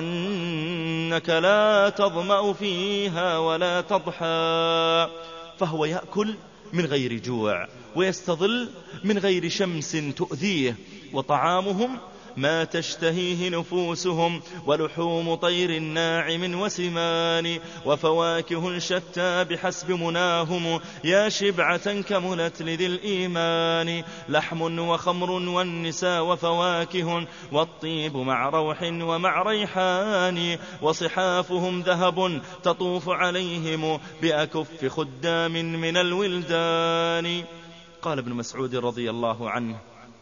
وأنك لا تظمأ فيها ولا تضحى. فهو يأكل من غير جوع ويستظل من غير شمس تؤذيه، وطعامهم ما تشتهيه نفوسهم، ولحوم طير ناعم وسمان، وفواكه شتى بحسب مناهم، يا شبعة كملت لذي الإيمان. لحم وخمر والنساء وفواكه، والطيب مع روح ومع ريحان، وصحافهم ذهب تطوف عليهم بأكف خدام من الولدان. قال ابن مسعود رضي الله عنه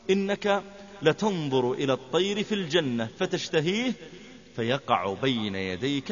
إنك لتنظر إلى الطير في الجنة فتشتهيه فيقع بين يديك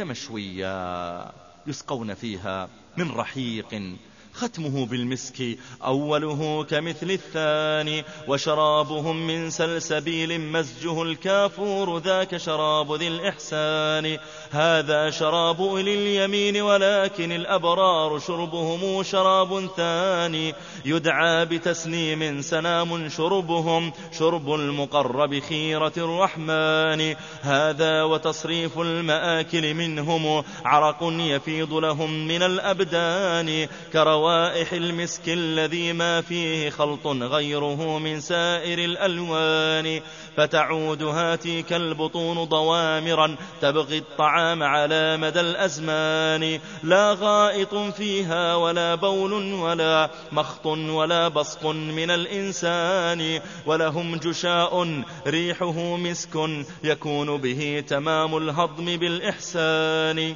مشويا، يسقون فيها من رحيق ختمه بالمسك أوله كمثل الثاني، وشرابهم من سلسبيل مزجه الكافور ذاك شراب ذي الإحسان. هذا شراب أولي اليمين ولكن الأبرار شربهم شراب ثاني، يدعى بتسنيم سنام شربهم شرب المقرب خيرة الرحمن. هذا وتصريف المآكل منهم عرق يفيض لهم من الأبدان، كروائح المسك الذي ما فيه خلط غيره من سائر الألوان. فتعود هاتيك البطون ضوامرا تبغي الطعام على مدى الأزمان، لا غائط فيها ولا بول ولا مخط ولا بصق من الإنسان. ولهم جشاء ريحه مسك يكون به تمام الهضم بالإحسان.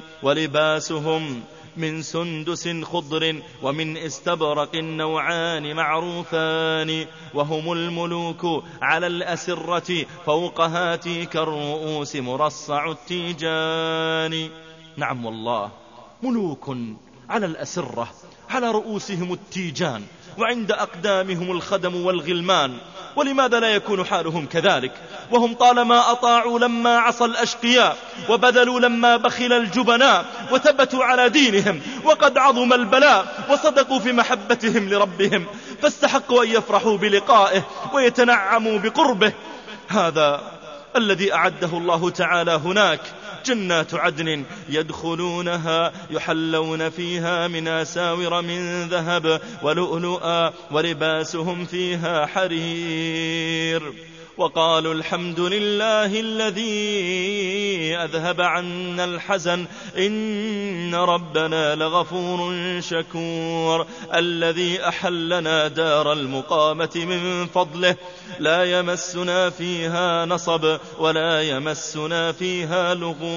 ولباسهم من سندس خضر ومن استبرق نوعان معروفان، وهم الملوك على الأسرة فوق هاتيك الرؤوس مرصع التيجان. نعم والله، ملوك على الأسرة على رؤوسهم التيجان، وعند أقدامهم الخدم والغلمان. ولماذا لا يكون حالهم كذلك وهم طالما أطاعوا لما عصى الأشقياء، وبذلوا لما بخل الجبناء، وثبتوا على دينهم وقد عظم البلاء، وصدقوا في محبتهم لربهم، فاستحقوا أن يفرحوا بلقائه ويتنعموا بقربه. الذي أعده الله تعالى هناك، جنات عدن يدخلونها يحلون فيها من أساور من ذهب ولؤلؤا ولباسهم فيها حرير. وقالوا الحمد لله الذي أذهب عنا الحزن إن ربنا لغفور شكور، الذي أحلنا دار المقامة من فضله لا يمسنا فيها نصب ولا يمسنا فيها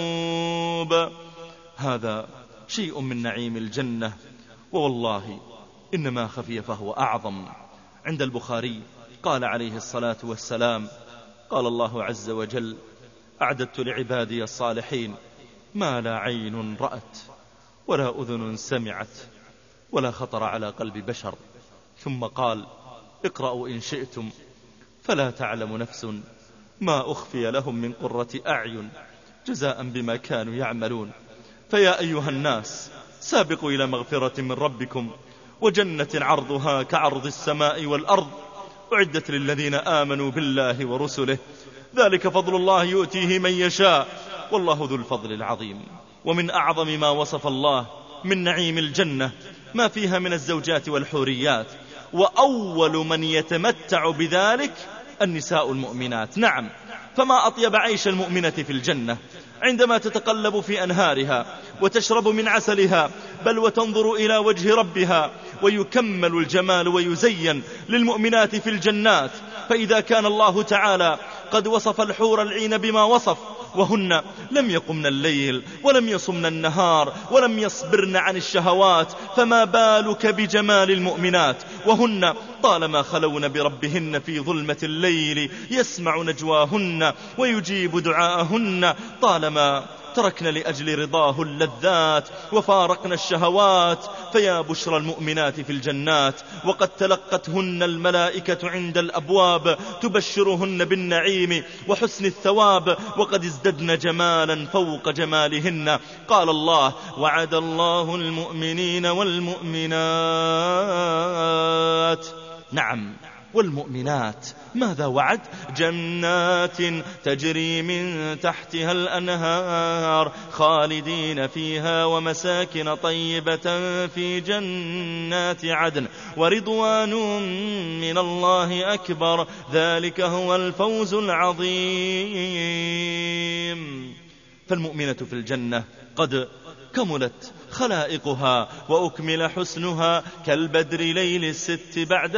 لغوب. هذا شيء من نعيم الجنة، ووالله إنما خفي فهو أعظم. عند البخاري قال عليه الصلاة والسلام: قال الله عز وجل: أعددت لعبادي الصالحين ما لا عين رأت ولا أذن سمعت ولا خطر على قلب بشر. ثم قال: اقرأوا إن شئتم فلا تعلم نفس ما أخفي لهم من قرة أعين جزاء بما كانوا يعملون. فيا أيها الناس سابقوا إلى مغفرة من ربكم وجنة عرضها كعرض السماء والأرض أعدت للذين آمنوا بالله ورسله، ذلك فضل الله يؤتيه من يشاء والله ذو الفضل العظيم. ومن أعظم ما وصف الله من نعيم الجنة ما فيها من الزوجات والحوريات، وأول من يتمتع بذلك النساء المؤمنات. نعم، فما أطيب عيش المؤمنة في الجنة عندما تتقلب في أنهارها وتشرب من عسلها، بل وتنظر إلى وجه ربها، ويكمل الجمال ويزين للمؤمنات في الجنات. فإذا كان الله تعالى قد وصف الحور العين بما وصف، وهن لم يقمن الليل ولم يصمن النهار ولم يصبرن عن الشهوات، فما بالك بجمال المؤمنات وهن طالما خلون بربهن في ظلمة الليل يسمع نجواهن ويجيب دعاءهن، طالما تركن لأجل رضاه اللذات وفارقن الشهوات. فيا بشرى المؤمنات في الجنات، وقد تلقتهن الملائكة عند الأبواب تبشرهن بالنعيم وحسن الثواب، وقد ازددن جمالا فوق جمالهن. قال الله: وعد الله المؤمنين والمؤمنات. نعم، والمؤمنات ماذا وعد؟ جنات تجري من تحتها الأنهار خالدين فيها ومساكن طيبة في جنات عدن ورضوان من الله أكبر، ذلك هو الفوز العظيم. فالمؤمنة في الجنة قد كملت خلائقها وأكمل حسنها كالبدر ليل الست بعد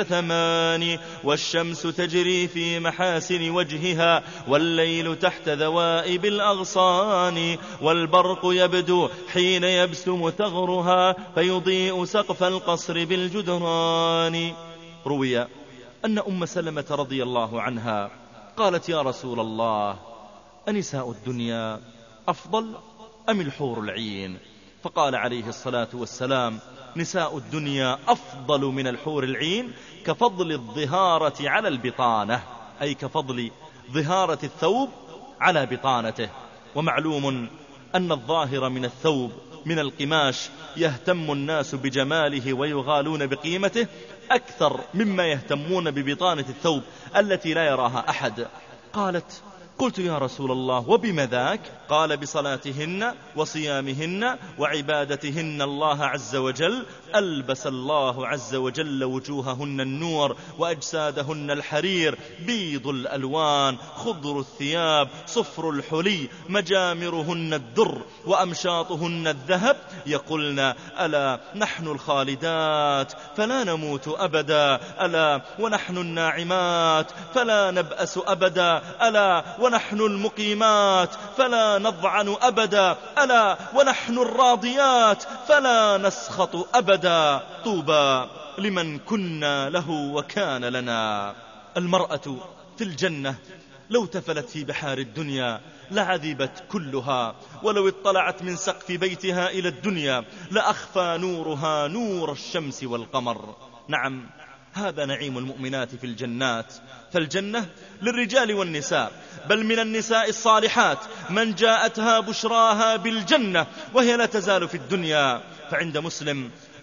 8، والشمس تجري في محاسن وجهها والليل تحت ذوائب الأغصان، والبرق يبدو حين يبسم ثغرها فيضيء سقف القصر بالجدران. روي أن أم سلمة رضي الله عنها قالت: يا رسول الله، أنساء الدنيا أفضل أم الحور العين؟ فقال عليه الصلاة والسلام: نساء الدنيا أفضل من الحور العين كفضل الظهارة على البطانة، أي كفضل ظهارة الثوب على بطانته. ومعلوم أن الظاهر من الثوب من القماش يهتم الناس بجماله ويغالون بقيمته أكثر مما يهتمون ببطانة الثوب التي لا يراها أحد. قالت: قلت: يا رسول الله، وبم ذاك؟ قال: بصلاتهن وصيامهن وعبادتهن الله عز وجل ألبس الله عز وجل وجوههن النور وأجسادهن الحرير، بيض الألوان، خضر الثياب، صفر الحلي، مجامرهن الدر وأمشاطهن الذهب، يقولن: ألا نحن الخالدات فلا نموت أبدا، ألا ونحن الناعمات فلا نبأس أبدا، ألا ونحن المقيمات فلا نضعن أبدا، ألا ونحن الراضيات فلا نسخط أبدا، طوبى لمن كنا له وكان لنا. المرأة في الجنة لو تفلت في بحار الدنيا لعذبت كلها، ولو اطلعت من سقف بيتها إلى الدنيا لأخفى نورها نور الشمس والقمر. نعم، هذا نعيم المؤمنات في الجنات. فالجنة للرجال والنساء، بل من النساء الصالحات من جاءتها بشراها بالجنة وهي لا تزال في الدنيا. فعند مسلم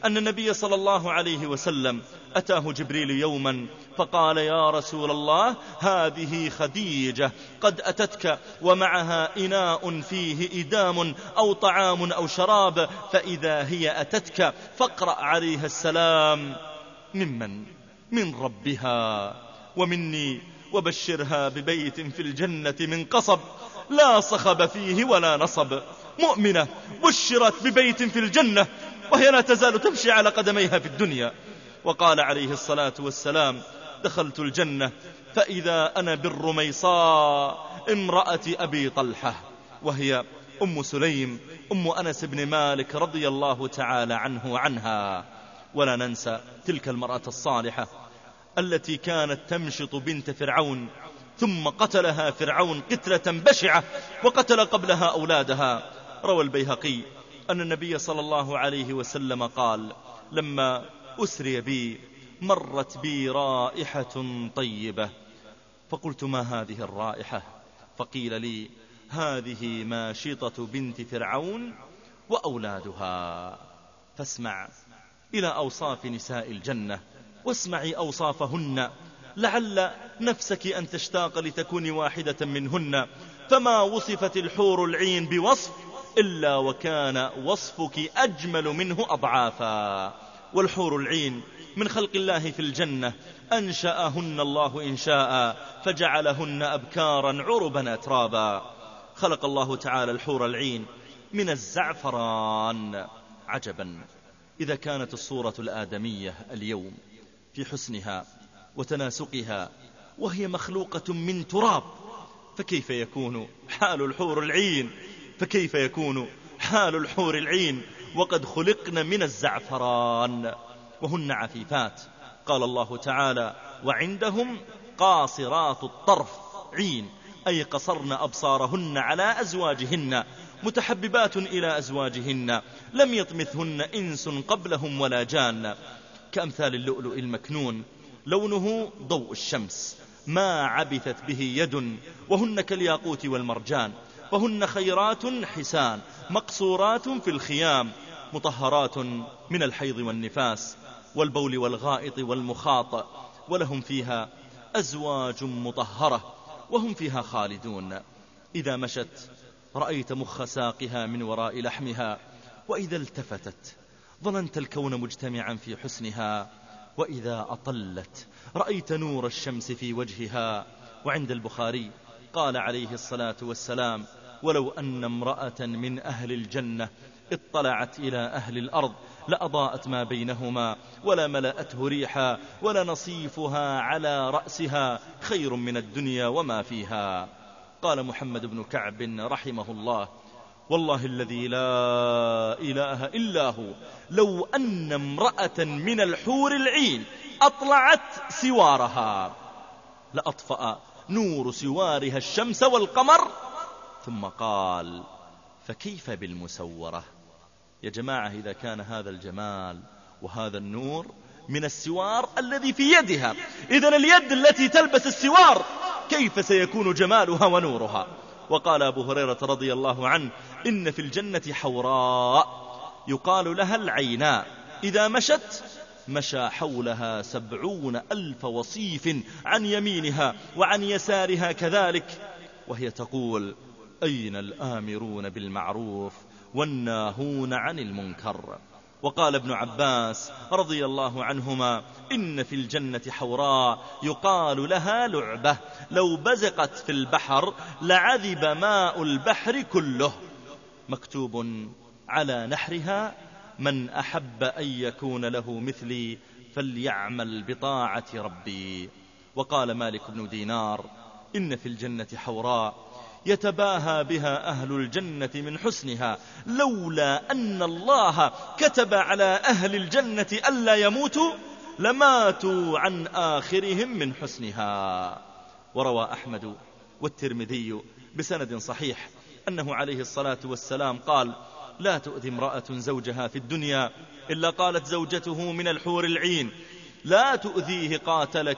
أن النبي صلى الله عليه وسلم أتاه جبريل يوما فقال: يا رسول الله، هذه خديجة قد أتتك ومعها إناء فيه إدام أو طعام أو شراب، فإذا هي أتتك فاقرأ عليها السلام. ممن؟ من ربها ومني، وبشرها ببيت في الجنة من قصب لا صخب فيه ولا نصب. مؤمنة بشرت ببيت في الجنة وهي لا تزال تمشي على قدميها في الدنيا. وقال عليه الصلاة والسلام: دخلت الجنة فإذا أنا بالرميصاء امرأة أبي طلحة، وهي أم سليم أم أنس بن مالك رضي الله تعالى عنه وعنها. ولا ننسى تلك المرأة الصالحة التي كانت تمشط بنت فرعون، ثم قتلها فرعون قتلة بشعة وقتل قبلها أولادها. روى البيهقي أن النبي صلى الله عليه وسلم قال: لما أسري بي مرت بي رائحة طيبة، فقلت: ما هذه الرائحة؟ فقيل لي: هذه ماشطة بنت فرعون وأولادها. فاسمع إلى أوصاف نساء الجنة، واسمعي أوصافهن، لعل نفسك أن تشتاق لتكون واحدة منهن. فما وصفت الحور العين بوصف إلا وكان وصفك أجمل منه أضعافا. والحور العين من خلق الله في الجنة، أنشأهن الله إنشاء فجعلهن أبكارا عربا أترابا. خلق الله تعالى الحور العين من الزعفران. عجبا إذا كانت الصورة الآدمية اليوم في حسنها وتناسقها وهي مخلوقة من تراب، فكيف يكون حال الحور العين؟ فكيف يكون حال الحور العين وقد خلقن من الزعفران؟ وهن عفيفات. قال الله تعالى: وعندهم قاصرات الطرف عين، أي قصرن أبصارهن على أزواجهن، متحببات إلى أزواجهن، لم يطمثهن إنس قبلهم ولا جان، كأمثال اللؤلؤ المكنون، لونه ضوء الشمس، ما عبثت به يد. وهن كالياقوت والمرجان، وهن خيرات حسان، مقصورات في الخيام، مطهرات من الحيض والنفاس والبول والغائط والمخاط، ولهم فيها أزواج مطهرة وهم فيها خالدون. إذا مشت رأيت مخ ساقها من وراء لحمها، وإذا التفتت ظننت الكون مجتمعا في حسنها، وإذا أطلت رأيت نور الشمس في وجهها. وعند البخاري قال عليه الصلاة والسلام: ولو أن امرأة من أهل الجنة اطلعت إلى أهل الأرض لأضاءت ما بينهما ولا ملأته ريحا ولا نصيفها على رأسها خير من الدنيا وما فيها. قال محمد بن كعب رحمه الله: والله الذي لا إله إلا هو، لو أن امرأة من الحور العين أطلعت سوارها لأطفأ نور سوارها الشمس والقمر. ثم قال: فكيف بالمسورة؟ يا جماعة، إذا كان هذا الجمال وهذا النور من السوار الذي في يدها، إذن اليد التي تلبس السوار كيف سيكون جمالها ونورها؟ وقال أبو هريرة رضي الله عنه: إن في الجنة حوراء يقال لها العيناء، إذا مشت مشى حولها 70,000 وصيف عن يمينها وعن يسارها كذلك، وهي تقول: أين الآمرون بالمعروف والناهون عن المنكر؟ وقال ابن عباس رضي الله عنهما: إن في الجنة حوراء يقال لها لعبة، لو بزقت في البحر لعذب ماء البحر كله، مكتوب على نحرها: من أحب أن يكون له مثلي فليعمل بطاعة ربي. وقال مالك بن دينار: إن في الجنة حوراء يتباهى بها أهل الجنة من حسنها، لولا أن الله كتب على أهل الجنة ألا يموتوا لماتوا عن آخرهم من حسنها. وروى أحمد والترمذي بسند صحيح أنه عليه الصلاة والسلام قال: لا تؤذي امرأة زوجها في الدنيا إلا قالت زوجته من الحور العين: لا تؤذيه قاتلك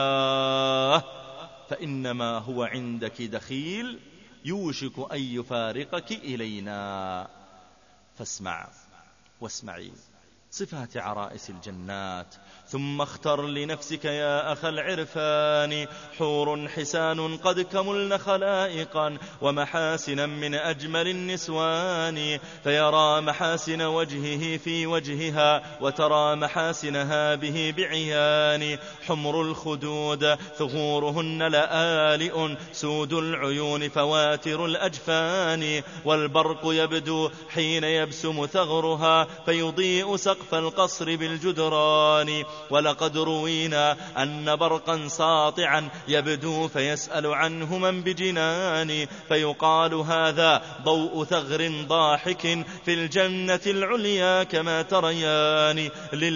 الله، فإنما هو عندك دخيل يوشك أن يفارقك إلينا. فاسمع واسمعي، صفات عرائس الجنات. ثم اختر لنفسك يا أخ العرفان حور حسان قد كملن خلائقا ومحاسنا من أجمل النسوان، فيرى محاسن وجهه في وجهها وترى محاسنها به بعيان. حمر الخدود ثغورهن لآلئ سود العيون فواتر الأجفان، والبرق يبدو حين يبسم ثغرها فيضيء سقف القصر بالجدران. ولقد روينا أن برقا ساطعا يبدو فيسأل عنه من بجنان، فيقال هذا ضوء ثغر ضاحك في الجنة العليا كما تريان.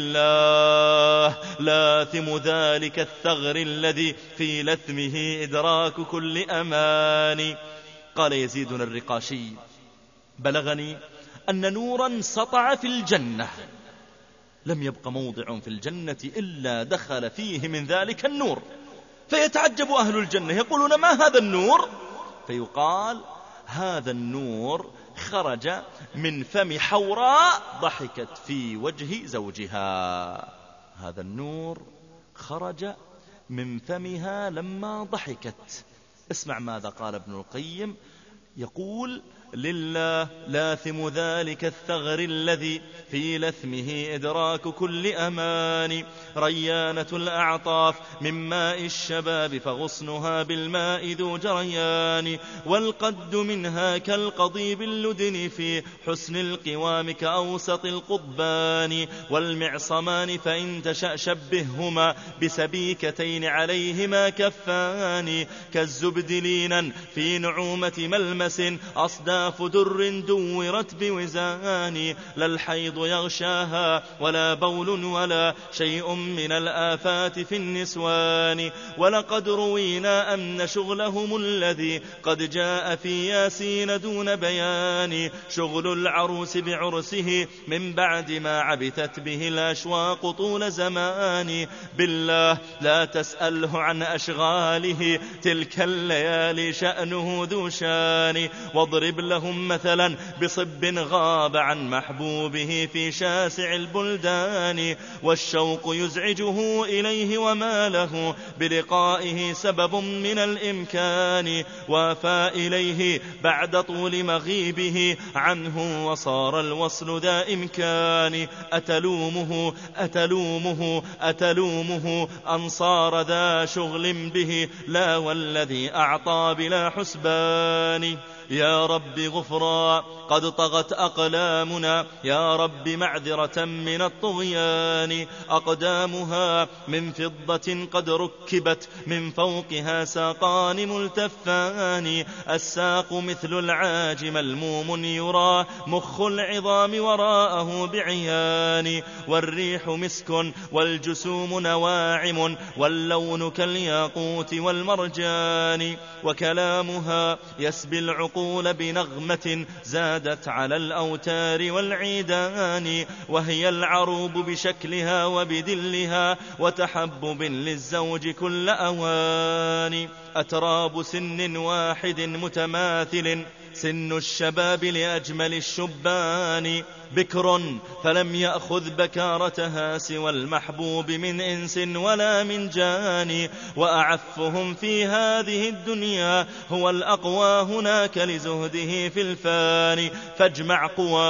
لله لاثم ذلك الثغر الذي في لثمه إدراك كل أمان. قال يزيد الرقاشي: بلغني أن نورا سطع في الجنة لم يبق موضع في الجنة إلا دخل فيه من ذلك النور، فيتعجب أهل الجنة يقولون: ما هذا النور؟ فيقال: هذا النور خرج من فم حوراء ضحكت في وجه زوجها. هذا النور خرج من فمها لما ضحكت. اسمع ماذا قال ابن القيم، يقول: لله لاثم ذلك الثغر الذي في لثمه إدراك كل أمان. ريانة الأعطاف من ماء الشباب فغصنها بالماء ذو جريان، والقد منها كالقضيب اللدن في حسن القوام كأوسط القضبان. والمعصمان فإن تشأ شبههما بسبيكتين عليهما كفان، كالزبد لينا في نعومة ملمس أصداف در دورت بوزان. لا الحيض يغشاها ولا بول ولا شيء من الآفات في النسوان. ولقد روينا أن شغلهم الذي قد جاء في ياسين دون بيان، شغل العروس بعرسه من بعد ما عبثت به الأشواق طول زمان. بالله لا تسأله عن أشغاله تلك الليالي شأنه ذو شان. واضرب لهم مثلا بصب غاب عن محبوبه في شاسع البلدان، والشوق يزعجه إليه وما له بلقائه سبب من الإمكان. وافى إليه بعد طول مغيبه عنه وصار الوصل ذا إمكان. أتلومه أتلومه أتلومه أن صار ذا شغل به، لا والذي أعطى بلا حسبان. يا رب غفرا قد طغت أقلامنا، يا رب معذرة من الطغيان. أقدامها من فضة قد ركبت من فوقها ساقان ملتفان. الساق مثل العاج ملموم يرى مخ العظام وراءه بعيان. والريح مسك والجسوم نواعم واللون كالياقوت والمرجان. وكلامها يسبي العقول بنغمة زادت على الأوتار والعيدان. وهي العروب بشكلها وبدلها وتحبب للزوج كل أوان. أتراب سن واحد متماثل سن الشباب لأجمل الشبان. بكر فلم يأخذ بكارتها سوى المحبوب من إنس ولا من جان. وأعفهم في هذه الدنيا هو الأقوى هناك لزهده في الفان. فاجمع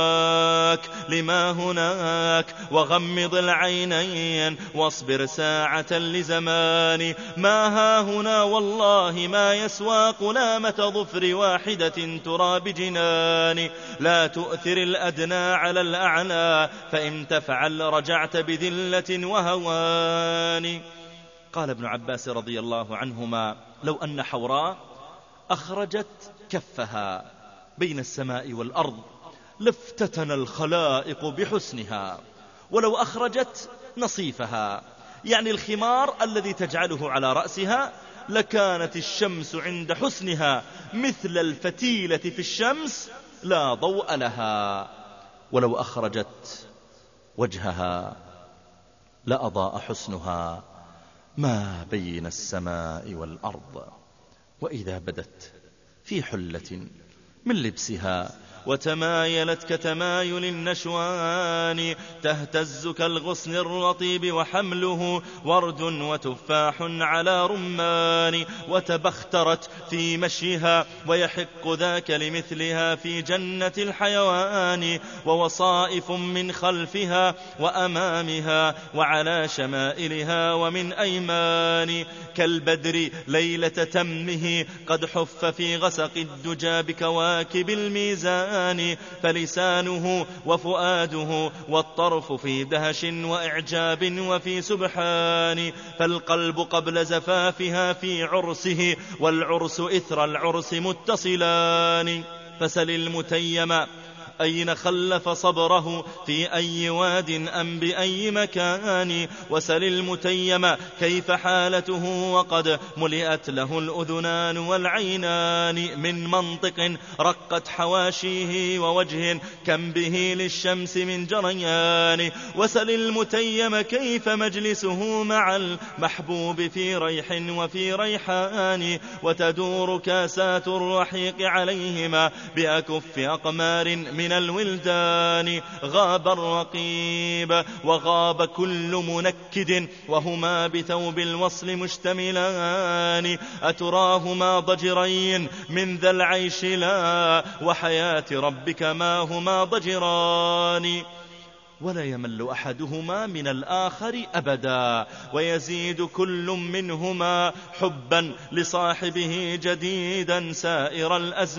قواك لما هناك وغمض العينين واصبر ساعة لزمان. ما ها هنا والله ما يسوى قلامة ظفر واحدة ترى بجنان. لا تؤثر الأدنى على الأعلى فإن تفعل رجعت بذلة وهوان. قال ابن عباس رضي الله عنهما: لو أن حوراء أخرجت كفها بين السماء والأرض لافتتن الخلائق بحسنها، ولو أخرجت نصيفها يعني الخمار الذي تجعله على رأسها لكانت الشمس عند حسنها مثل الفتيلة في الشمس لا ضوء لها. ولو أخرجت وجهها لأضاء حسنها ما بين السماء والأرض. وإذا بدت في حلة من لبسها وتمايلت كتمايل النشوان، تهتز كالغصن الرطيب وحمله ورد وتفاح على رمان، وتبخترت في مشيها ويحق ذاك لمثلها في جنة الحيوان، ووصائف من خلفها وأمامها وعلى شمائلها ومن أيمان، كالبدر ليلة تمه قد حف في غسق الدجى بكواكب الميزان، فلسانه وفؤاده والطرف في دهش وإعجاب وفي سبحان، فالقلب قبل زفافها في عرسه والعرس إثر العرس متصلان، فسل المتيم أين خلف صبره في أي واد أم بأي مكان، وسل المتيم كيف حالته وقد ملئت له الأذنان والعينان من منطق رقت حواشيه ووجه كم به للشمس من جريان، وسل المتيم كيف مجلسه مع المحبوب في ريح وفي ريحان، وتدور كاسات الرحيق عليهما بأكف أقمار من الولدان، غاب الرقيب وغاب كل منكد وهما بثوب الوصل مشتملان، أتراهما ضجرين من ذا العيش لا وحياة ربك ما هما ضجران، ولا يمل أحدهما من الآخر أبدا، ويزيد كل منهما حبا لصاحبه جديدا سائر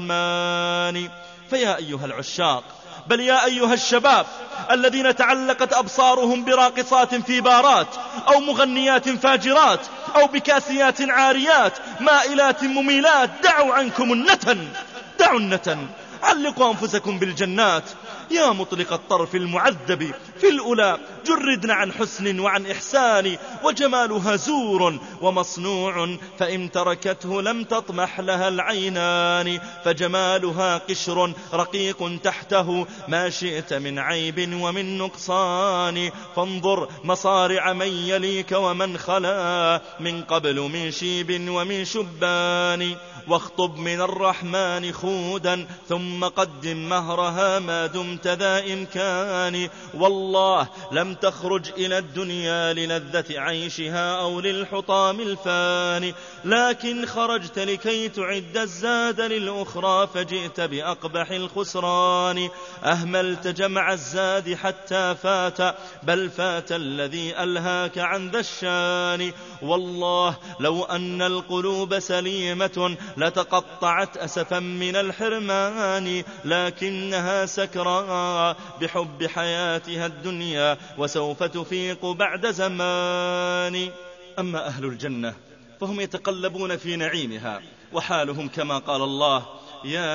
الأزمان. فيا أيها العشاق، بل يا أيها الشباب الذين تعلقت أبصارهم براقصات في بارات أو مغنيات فاجرات أو بكاسيات عاريات مائلات مميلات، دعوا عنكم النتن، دعوا النتن، علقوا أنفسكم بالجنات. يا مطلق الطرف المعذب في الأولى، جردنا عن حسن وعن إحسان، وجمالها زور ومصنوع فإن تركته لم تطمح لها العينان، فجمالها قشر رقيق تحته ما شئت من عيب ومن نقصان، فانظر مصارع من يليك ومن خلا من قبل من شيب ومن شبان، واخطب من الرحمن خودا ثم قدم مهرها ما دمت ذا إمكان، والله لم تخرج إلى الدنيا للذة عيشها أو للحطام الفاني، لكن خرجت لكي تعد الزاد للأخرى فجئت بأقبح الخسران، أهملت جمع الزاد حتى فات، بل فات الذي ألهاك عن ذا الشان، والله لو أن القلوب سليمة لتقطعت أسفا من الحرمان، لكنها سكرى بحب حياتها الدنيا وسوف تفيق بعد زمان. أما أهل الجنة فهم يتقلبون في نعيمها، وحالهم كما قال الله: يا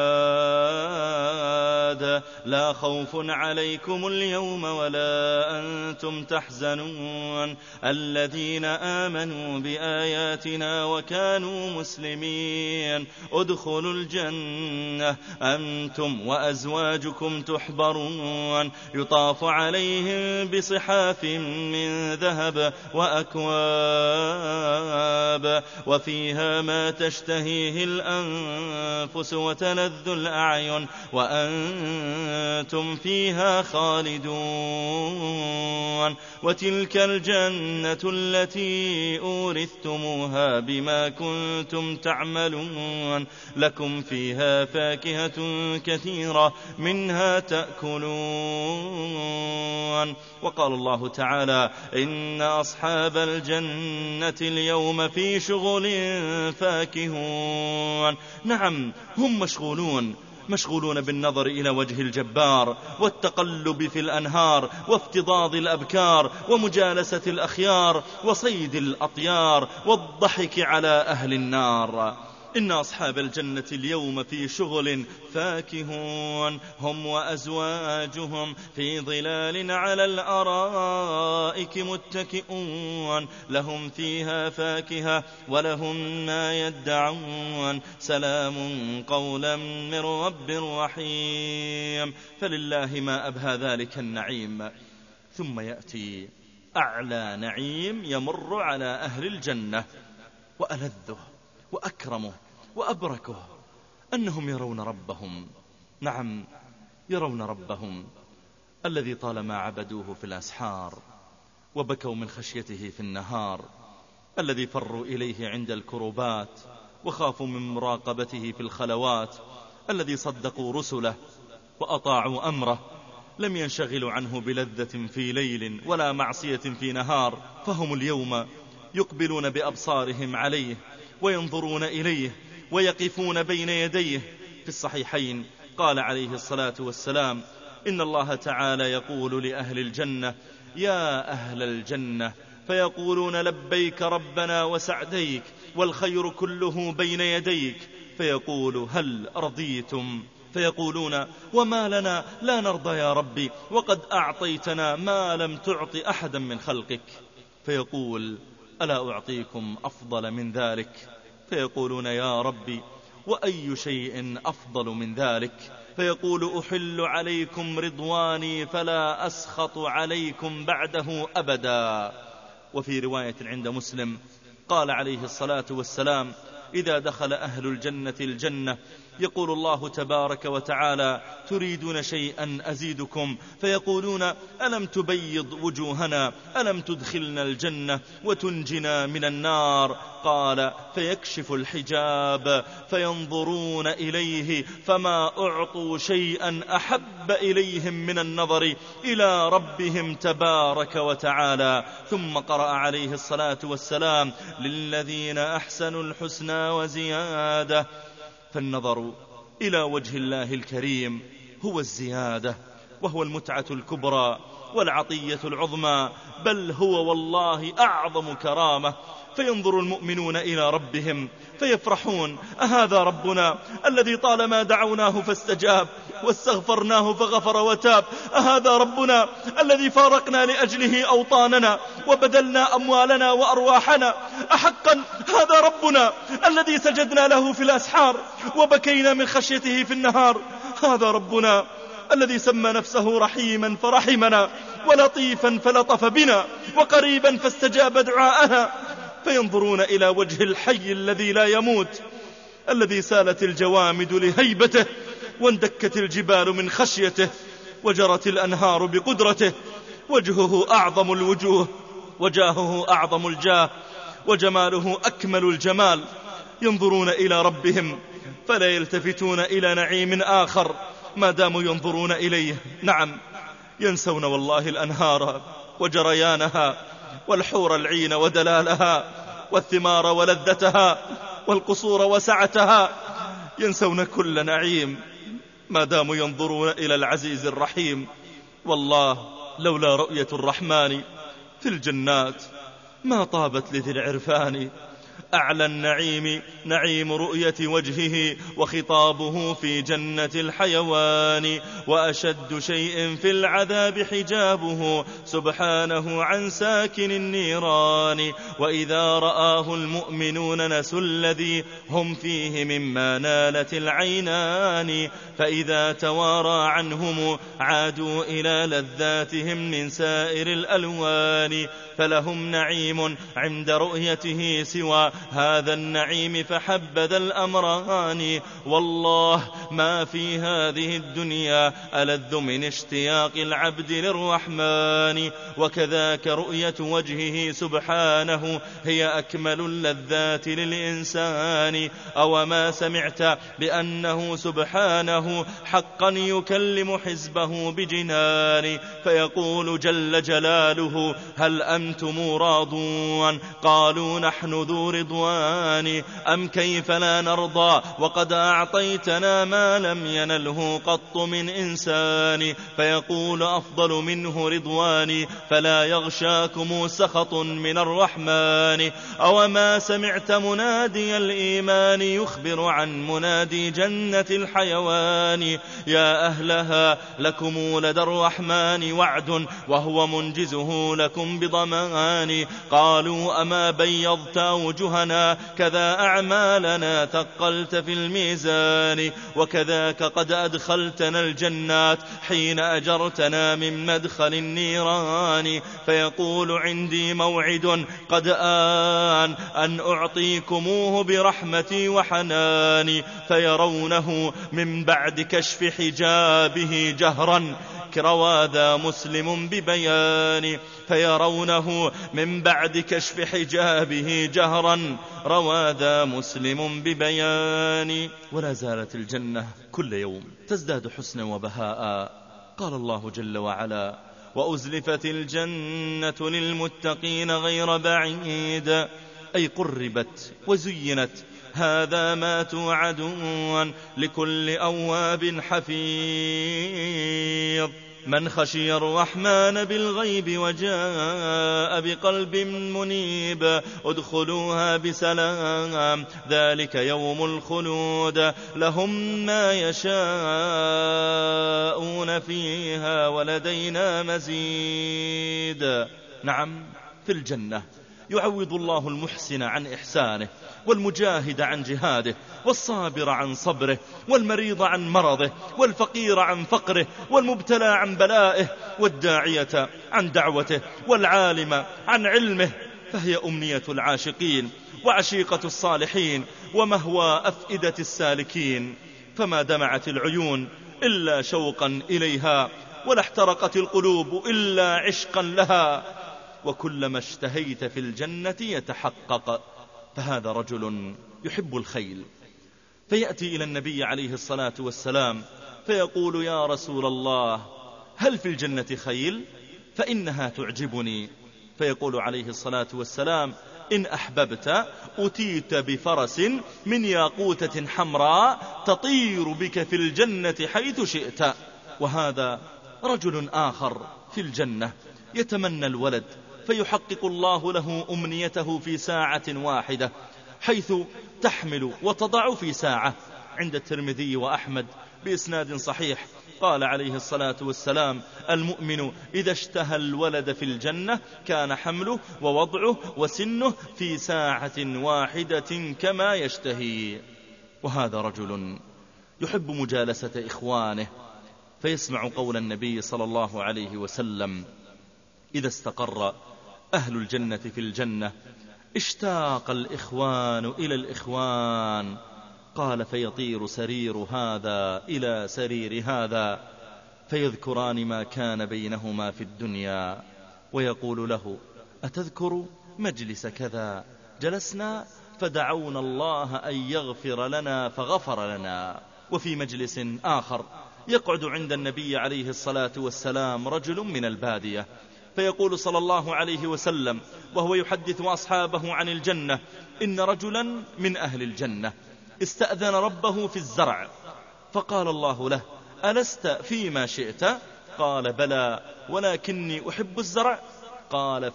عباد لا خوف عليكم اليوم ولا أنتم تحزنون الذين آمنوا بآياتنا وكانوا مسلمين ادخلوا الجنة أنتم وأزواجكم تحبرون يطاف عليهم بصحاف من ذهب وأكواب وفيها ما تشتهيه الأنفس وتلذ الأعين وأنتم فيها خالدون وتلك الجنة التي أورثتموها بما كنتم تعملون لكم فيها فاكهة كثيرة منها تأكلون. وقال الله تعالى: إن أصحاب الجنة اليوم في شغل فاكهون. نعم، هم مشغولون بالنظر إلى وجه الجبار والتقلب في الأنهار وافتضاض الأبكار ومجالسة الأخيار وصيد الأطيار والضحك على أهل النار. إن أصحاب الجنة اليوم في شغل فاكهون هم وأزواجهم في ظلال على الأرائك متكئون لهم فيها فاكهة ولهم ما يدعون سلام قولا من رب رحيم. فلله ما أبهى ذلك النعيم. ثم يأتي أعلى نعيم يمر على أهل الجنة وألذه وأكرمه وأبركه، أنهم يرون ربهم نعم، يرون ربهم الذي طالما عبدوه في الأسحار وبكوا من خشيته في النهار، الذي فروا إليه عند الكروبات وخافوا من مراقبته في الخلوات، الذي صدقوا رسله وأطاعوا أمره، لم ينشغلوا عنه بلذة في ليل ولا معصية في نهار، فهم اليوم يقبلون بأبصارهم عليه وينظرون إليه ويقفون بين يديه. في الصحيحين قال عليه الصلاة والسلام: إن الله تعالى يقول لأهل الجنة: يا أهل الجنة، فيقولون: لبيك ربنا وسعديك والخير كله بين يديك. فيقول: هل رضيتم؟ فيقولون: وما لنا لا نرضى يا ربي، وقد أعطيتنا ما لم تعط أحدا من خلقك. فيقول: ألا أعطيكم أفضل من ذلك؟ فيقولون: يا ربي، وأي شيء أفضل من ذلك؟ فيقول: أحل عليكم رضواني فلا أسخط عليكم بعده أبدا. وفي رواية عند مسلم قال عليه الصلاة والسلام: إذا دخل أهل الجنة الجنة يقول الله تبارك وتعالى: تريدون شيئا أزيدكم؟ فيقولون: ألم تبيض وجوهنا؟ ألم تدخلنا الجنة وتنجنا من النار؟ قال: فيكشف الحجاب فينظرون إليه فما أعطوا شيئا أحب إليهم من النظر إلى ربهم تبارك وتعالى. ثم قرأ عليه الصلاة والسلام: للذين أحسنوا الحسنى وزيادة. فالنظر إلى وجه الله الكريم هو الزيادة، وهو المتعة الكبرى والعطية العظمى، بل هو والله أعظم كرامة. فينظر المؤمنون إلى ربهم فيفرحون: أهذا ربنا الذي طالما دعوناه فاستجاب واستغفرناه فغفر وتاب؟ أهذا ربنا الذي فارقنا لأجله أوطاننا وبذلنا أموالنا وأرواحنا؟ أحقا هذا ربنا الذي سجدنا له في الأسحار وبكينا من خشيته في النهار؟ هذا ربنا الذي سمى نفسه رحيما فرحمنا، ولطيفا فلطف بنا، وقريبا فاستجاب دعاءنا. فينظرون إلى وجه الحي الذي لا يموت، الذي سالت الجوامد لهيبته، واندكت الجبال من خشيته، وجرت الأنهار بقدرته. وجهه أعظم الوجوه، وجاهه أعظم الجاه، وجماله أكمل الجمال. ينظرون إلى ربهم فلا يلتفتون إلى نعيم آخر ما داموا ينظرون إليه. نعم، ينسون والله الأنهار وجريانها، والحور العين ودلالها، والثمار ولذتها، والقصور وسعتها. ينسون كل نعيم ما داموا ينظرون إلى العزيز الرحيم. والله لولا رؤية الرحمن في الجنات ما طابت لذي العرفان. أعلى النعيم نعيم رؤية وجهه، وخطابه في جنة الحيوان. وأشد شيء في العذاب حجابه سبحانه عن ساكن النيران. وإذا رآه المؤمنون نسوا الذي هم فيه مما نالت العينان، فإذا توارى عنهم عادوا إلى لذاتهم من سائر الألوان. فلهم نعيم عند رؤيته سوى هذا النعيم فحبذا الأمران. والله ما في هذه الدنيا ألذ من اشتياق العبد للرحمن. وكذاك رؤية وجهه سبحانه هي أكمل اللذات للإنسان. أو ما سمعت بأنه سبحانه حقا يكلم حزبه بجنان، فيقول جل جلاله: هل أنتم راضون؟ قالوا: نحن ذو رضوان. أم كيف لا نرضى وقد أعطيتنا ما لم ينله قط من إنسان؟ فيقول: أفضل منه رضواني فلا يغشاكم سخط من الرحمن. أو ما سمعت منادي الإيمان يخبر عن منادي جنة الحيوان: يا أهلها لكم لدى الرحمن وعد وهو منجزه لكم بضمان. قالوا: أما بيضت وجوهنا أجورنا كذا أعمالنا ثقلت في الميزان وكذاك قد أدخلتنا الجنات حين أجرتنا من مدخل النيران فيقول عندي موعد قد آن أن أعطيكموه برحمتي وحناني فيرونه من بعد كشف حجابه جهرا روى ذا مسلم ببيان فيرونه من بعد كشف حجابه جهرا روى ذا مسلم ببيان. ولا زالت الجنة كل يوم تزداد حسنا وبهاء. قال الله جل وعلا وأزلفت الجنة للمتقين غير بعيد أي قربت وزينت هذا ما توعدون لكل أواب حفيظ من خشي الرحمن بالغيب وجاء بقلب منيب ادخلوها بسلام ذلك يوم الخلود لهم ما يشاءون فيها ولدينا مزيد. نعم، في الجنة يعوض الله المحسن عن إحسانه والمجاهد عن جهاده والصابر عن صبره والمريض عن مرضه والفقير عن فقره والمبتلى عن بلائه والداعية عن دعوته والعالم عن علمه. فهي أمنية العاشقين وعشيقة الصالحين ومهوى أفئدة السالكين. فما دمعت العيون إلا شوقا إليها ولا احترقت القلوب إلا عشقا لها وكلما اشتهيت في الجنة يتحقق. فهذا رجل يحب الخيل فيأتي إلى النبي عليه الصلاة والسلام فيقول يا رسول الله هل في الجنة خيل فإنها تعجبني. فيقول عليه الصلاة والسلام إن أحببت أتيت بفرس من ياقوتة حمراء تطير بك في الجنة حيث شئت. وهذا رجل آخر في الجنة يتمنى الولد فيحقق الله له أمنيته في ساعة واحدة حيث تحمل وتضع في ساعة. عند الترمذي وأحمد بإسناد صحيح قال عليه الصلاة والسلام المؤمن إذا اشتهى الولد في الجنة كان حمله ووضعه وسنه في ساعة واحدة كما يشتهي. وهذا رجل يحب مجالسة إخوانه فيسمع قول النبي صلى الله عليه وسلم إذا استقر أهل الجنة في الجنة اشتاق الإخوان إلى الإخوان قال فيطير سرير هذا إلى سرير هذا فيذكران ما كان بينهما في الدنيا ويقول له أتذكر مجلس كذا جلسنا فدعونا الله أن يغفر لنا فغفر لنا. وفي مجلس آخر يقعد عند النبي عليه الصلاة والسلام رجل من البادية فيقول صلى الله عليه وسلم وهو يحدث أصحابه عن الجنة إن رجلا من أهل الجنة استأذن ربه في الزرع فقال الله له ألست فيما شئت؟ قال بلى ولكني أحب الزرع. قال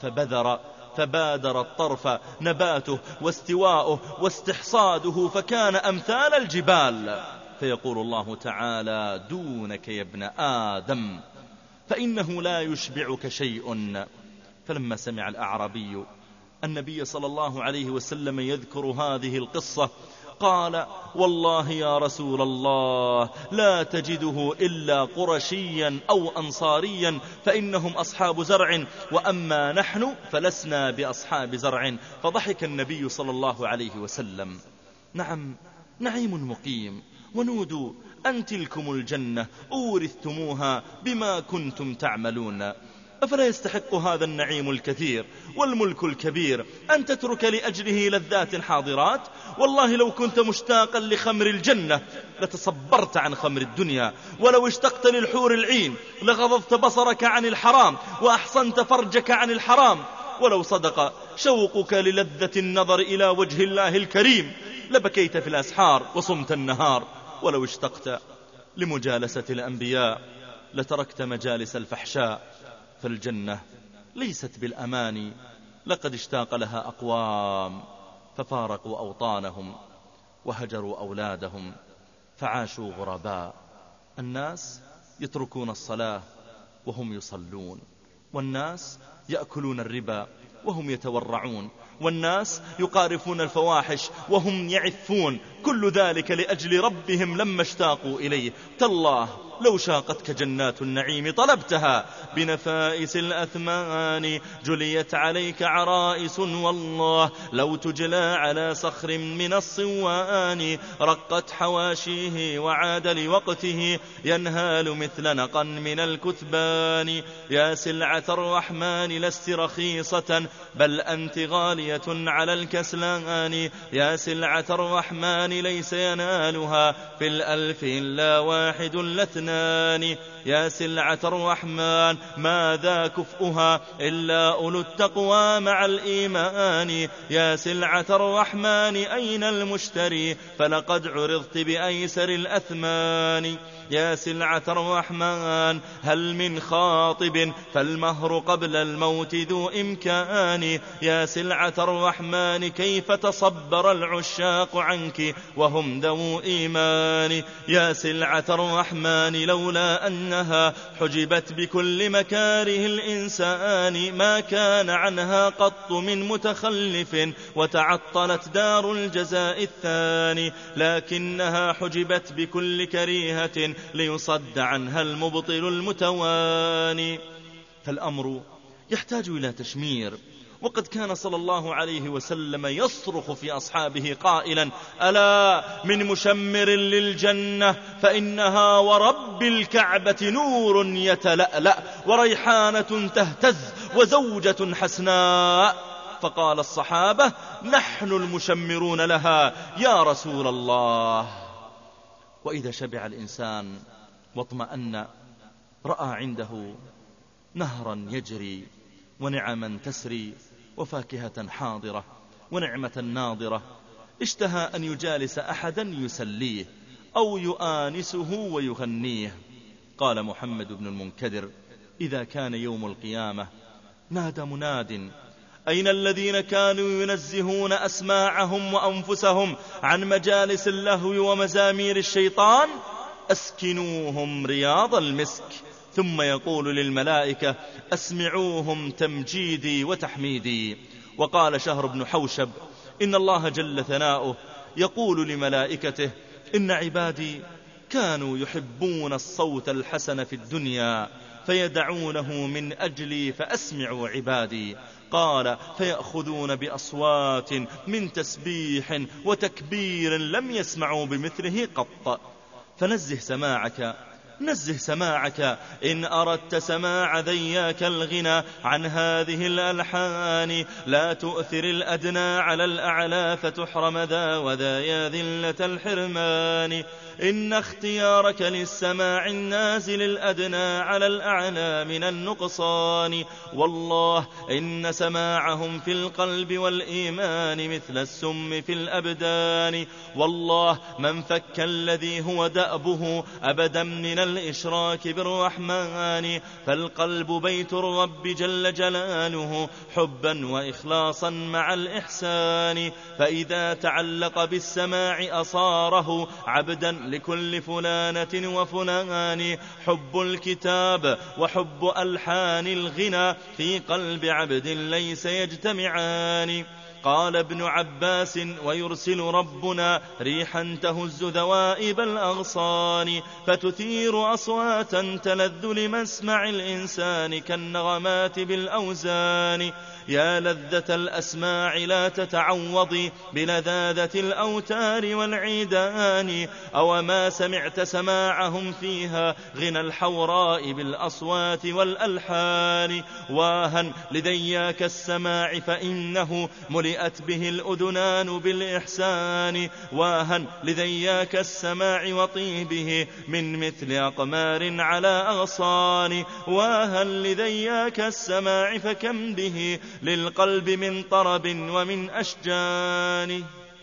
فبادر الطرف نباته واستواؤه واستحصاده فكان أمثال الجبال. فيقول الله تعالى دونك يا ابن آدم فإنه لا يشبعك شيء. فلما سمع الأعرابي النبي صلى الله عليه وسلم يذكر هذه القصة قال والله يا رسول الله لا تجده إلا قرشيا أو أنصاريا فإنهم أصحاب زرع وأما نحن فلسنا بأصحاب زرع. فضحك النبي صلى الله عليه وسلم. نعم، نعيم مقيم ونودوا أن تلكم الجنة أورثتموها بما كنتم تعملون. أفلا يستحق هذا النعيم الكثير والملك الكبير أن تترك لأجله لذات حاضرات؟ والله لو كنت مشتاقا لخمر الجنة لتصبرت عن خمر الدنيا، ولو اشتقت للحور العين لغضضت بصرك عن الحرام وأحصنت فرجك عن الحرام، ولو صدق شوقك للذة النظر إلى وجه الله الكريم لبكيت في الأسحار وصمت النهار، ولو اشتقت لمجالسة الأنبياء لتركت مجالس الفحشاء. فالجنة ليست بالأماني، لقد اشتاق لها أقوام ففارقوا أوطانهم وهجروا أولادهم فعاشوا غرباء. الناس يتركون الصلاة وهم يصلون، والناس يأكلون الربا وهم يتورعون، والناس يقارفون الفواحش وهم يعفون، كل ذلك لأجل ربهم لما اشتاقوا إليه. تالله لو شاقتك جنات النعيم طلبتها، بنفائس الأثمان جليت عليك عرائس، والله لو تجلى على صخر من الصوان رقت حواشيه وعاد لوقته ينهال مثل نقا من الكثبان. يا سلعة الرحمن لست رخيصة بل أنت غالية على الكسلان، يا سلعة الرحمن ليس ينالها في الألف إلا واحد لاثنان، يا سلعة الرحمن ماذا كفؤها إلا أولو التقوى مع الإيمان، يا سلعة الرحمن أين المشتري فلقد عرضت بأيسر الأثمان، يا سلعة الرحمن هل من خاطب فالمهر قبل الموت ذو إمكان، يا سلعة الرحمن كيف تصبر العشاق عنك وهم ذو إيمان، يا سلعة الرحمن لولا أنها حجبت بكل مكاره الإنسان ما كان عنها قط من متخلف وتعطلت دار الجزاء الثاني، لكنها حجبت بكل كريهة ليصد عنها المبطل المتواني. فالأمر يحتاج إلى تشمير، وقد كان صلى الله عليه وسلم يصرخ في أصحابه قائلا: ألا من مشمر للجنة فإنها ورب الكعبة نور يتلألأ وريحانة تهتز وزوجة حسناء. فقال الصحابة: نحن المشمرون لها يا رسول الله. وإذا شبع الإنسان واطمأن رأى عنده نهرا يجري ونعما تسري وفاكهة حاضرة ونعمة ناضرة، اشتهى أن يجالس أحدا يسليه أو يؤانسه ويغنيه. قال محمد بن المنكدر: إذا كان يوم القيامة نادى مناد: أين الذين كانوا ينزهون أسماعهم وأنفسهم عن مجالس اللهو ومزامير الشيطان؟ أسكنوهم رياض المسك. ثم يقول للملائكة: أسمعوهم تمجيدي وتحميدي. وقال شهر بن حوشب: إن الله جل ثناؤه يقول لملائكته: إن عبادي كانوا يحبون الصوت الحسن في الدنيا فيدعونه من أجلي فأسمعوا عبادي. قال: فيأخذون بأصوات من تسبيح وتكبير لم يسمعوا بمثله قط. فنزه سماعك إن أردت سماع ذياك الغنى عن هذه الألحان، لا تؤثر الأدنى على الأعلى فتحرم ذا وذا يا ذلة الحرمان. إن اختيارك للسماع النازل الأدنى على الأعلى من النقصان، والله إن سماعهم في القلب والإيمان مثل السم في الأبدان. والله من فك الذي هو دأبه أبدا من الإشراك بالرحمن، فالقلب بيت الرب جل جلاله حبا وإخلاصا مع الإحسان، فإذا تعلق بالسماع أصاره عبدا لكل فلانة وفلان. حب الكتاب وحب ألحان الغنى في قلب عبد ليس يجتمعان. قال ابن عباس: ويرسل ربنا ريحا تهز ذوائب الأغصان فتثير أصواتا تلذ لمسمع الإنسان كالنغمات بالأوزان. يا لذة الأسماع لا تتعوضي بلذاذة الأوتار والعيدان، أو ما سمعت سماعهم فيها غنى الحوراء بالأصوات والألحان. واها لذياك السماع فإنه ملئت به الأذنان بالإحسان، واها لذياك السماع وطيبه من مثل أقمار على أغصان، واها لذياك السماع فكم به للقلب من طرب ومن أشجان.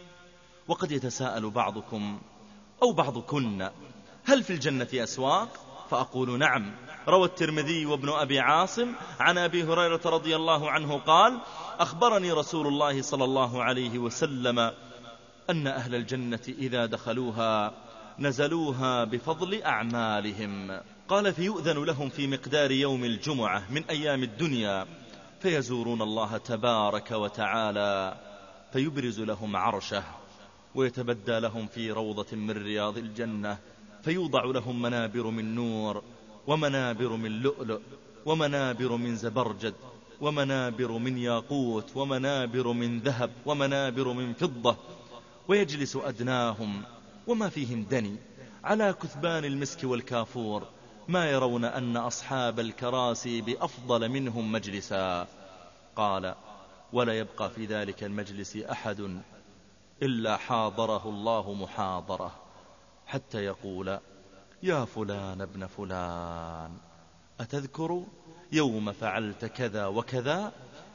وقد يتساءل بعضكم أو بعضكن: هل في الجنة أسواق؟ فأقول: نعم. روى الترمذي وابن أبي عاصم عن أبي هريرة رضي الله عنه قال: أخبرني رسول الله صلى الله عليه وسلم أن أهل الجنة إذا دخلوها نزلوها بفضل أعمالهم. قال: فيؤذن لهم في مقدار يوم الجمعة من أيام الدنيا، فيزورون الله تبارك وتعالى فيبرز لهم عرشه، ويتبدى لهم في روضة من رياض الجنة، فيوضع لهم منابر من نور، ومنابر من لؤلؤ، ومنابر من زبرجد، ومنابر من ياقوت، ومنابر من ذهب، ومنابر من فضة، ويجلس أدناهم وما فيهم دني على كثبان المسك والكافور، ما يرون أن أصحاب الكراسي بأفضل منهم مجلسا. قال: ولا يبقى في ذلك المجلس أحد إلا حاضره الله محاضرة، حتى يقول: يا فلان ابن فلان، أتذكر يوم فعلت كذا وكذا؟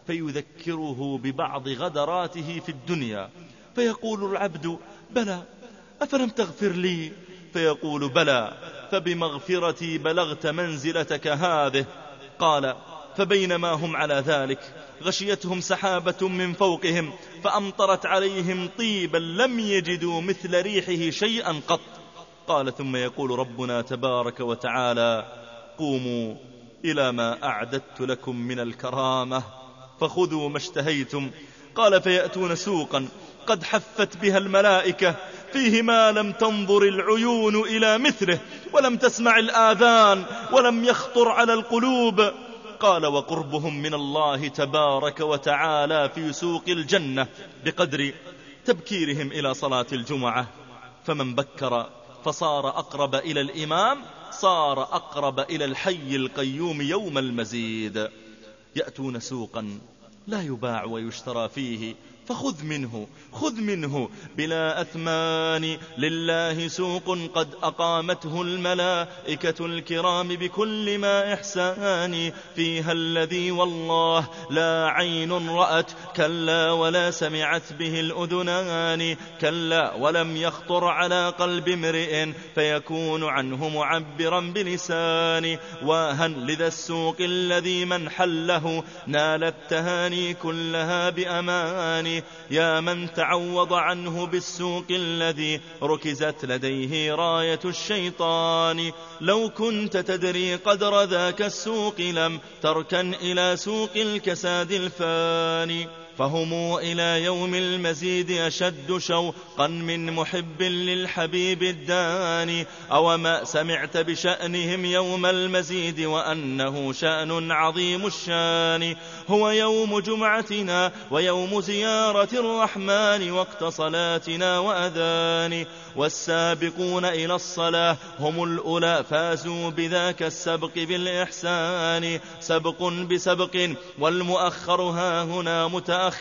فيذكره ببعض غدراته في الدنيا، فيقول العبد: بلى، أفلم تغفر لي؟ فيقول: بلى، فبمغفرتي بلغت منزلتك هذه. قال: فبينما هم على ذلك غشيتهم سحابة من فوقهم فأمطرت عليهم طيبا لم يجدوا مثل ريحه شيئا قط. قال: ثم يقول ربنا تبارك وتعالى: قوموا إلى ما أعددت لكم من الكرامة فخذوا ما اشتهيتم. قال: فيأتون سوقا قد حفت بها الملائكة، فيه ما لم تنظر العيون إلى مثله، ولم تسمع الآذان، ولم يخطر على القلوب. قال: وقربهم من الله تبارك وتعالى في سوق الجنة بقدر تبكيرهم إلى صلاة الجمعة، فمن بكر فصار أقرب إلى الإمام صار أقرب إلى الحي القيوم يوم المزيد. يأتون سوقا لا يباع ويشترى فيه، فخذ منه، خذ منه بلا أثمان، لله سوق قد أقامته الملائكة الكرام بكل ما إحسان، فيها الذي والله لا عين رأت، كلا ولا سمعت به الأذنان، كلا ولم يخطر على قلب امرئ، فيكون عنه معبرا بلسان. واهن لذا السوق الذي من حله نال التهاني كلها بأمان، يا من تعوض عنه بالسوق الذي ركزت لديه راية الشيطان، لو كنت تدري قدر ذاك السوق لم تركن إلى سوق الكساد الفاني، فهم إلى يوم المزيد أشد شوقا من محب للحبيب الداني. أو ما سمعت بشأنهم يوم المزيد وأنه شأن عظيم الشان، هو يوم جمعتنا ويوم زيارة الرحمن وقت صلاتنا وأذان، والسابقون إلى الصلاة هم الأولى فازوا بذاك السبق بالإحسان، سبق بسبق والمؤخر ها هنا متأخر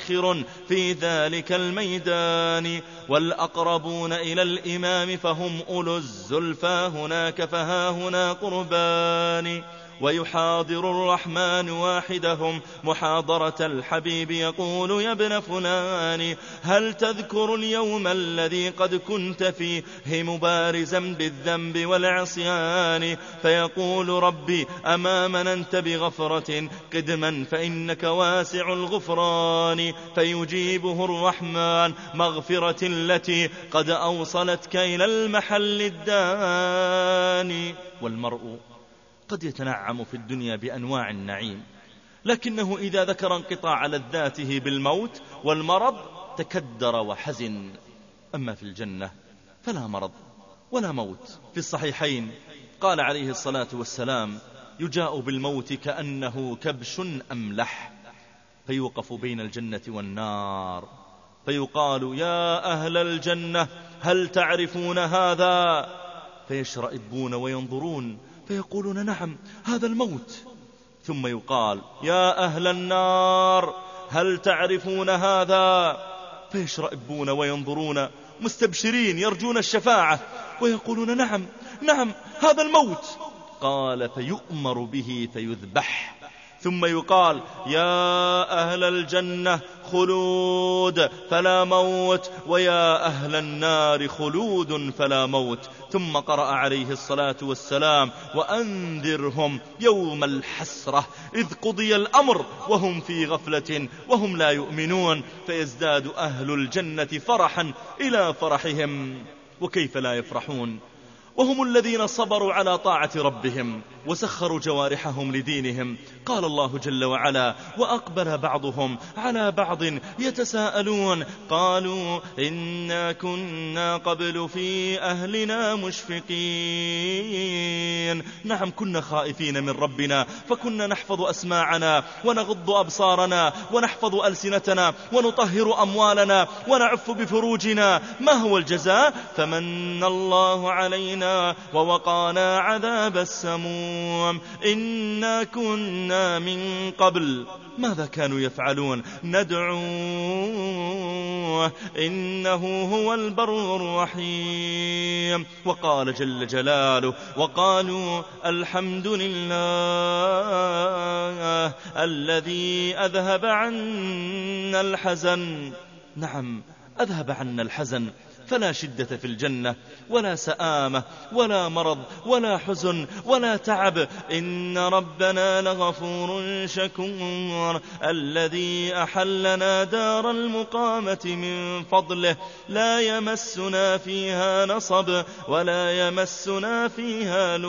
في ذلك الميدان، والأقربون إلى الإمام فهم أولو الزلفى هناك فها هنا قربان، ويحاضر الرحمن واحدهم محاضرة الحبيب يقول: يا ابن فلان، هل تذكر اليوم الذي قد كنت فيه مبارزا بالذنب والعصيان؟ فيقول: ربي أما مننت بغفرة قدما فإنك واسع الغفران، فيجيبه الرحمن: مغفرة التي قد أوصلتك إلى المحل الداني. والمرء قد يتنعم في الدنيا بأنواع النعيم، لكنه إذا ذكر انقطاع لذاته بالموت والمرض تكدر وحزن. أما في الجنة فلا مرض ولا موت. في الصحيحين قال عليه الصلاة والسلام: يجاء بالموت كأنه كبش أملح، فيوقف بين الجنة والنار، فيقال: يا أهل الجنة هل تعرفون هذا؟ فيشرئبون وينظرون فيقولون: نعم، هذا الموت. ثم يقال: يا أهل النار هل تعرفون هذا؟ فيشرئبون وينظرون مستبشرين يرجون الشفاعة ويقولون: نعم، نعم، هذا الموت. قال: فيؤمر به فيذبح، ثم يقال: يا أهل الجنة خلود فلا موت، ويا أهل النار خلود فلا موت. ثم قرأ عليه الصلاة والسلام: وأنذرهم يوم الحسرة إذ قضي الأمر وهم في غفلة وهم لا يؤمنون، فيزداد أهل الجنة فرحا إلى فرحهم. وكيف لا يفرحون وهم الذين صبروا على طاعة ربهم وسخروا جوارحهم لدينهم. قال الله جل وعلا: وأقبل بعضهم على بعض يتساءلون قالوا إنا كنا قبل في أهلنا مشفقين. نعم، كنا خائفين من ربنا، فكنا نحفظ أسماعنا ونغض أبصارنا ونحفظ ألسنتنا ونطهر أموالنا ونعف بفروجنا. ما هو الجزاء؟ فمن الله علينا ووقانا عذاب السموم. إنا كنا من قبل. ماذا كانوا يفعلون؟ ندعوه إنه هو البر الرحيم. وقال جل جلاله: وقالوا الحمد لله الذي أذهب عنا الحزن. نعم، أذهب عنا الحزن، فلا شدة في الجنة ولا سآمة ولا مرض ولا حزن ولا تعب. إن ربنا لغفور شكور الذي أحلنا دار المقامة من فضله لا يمسنا فيها نصب ولا يمسنا فيها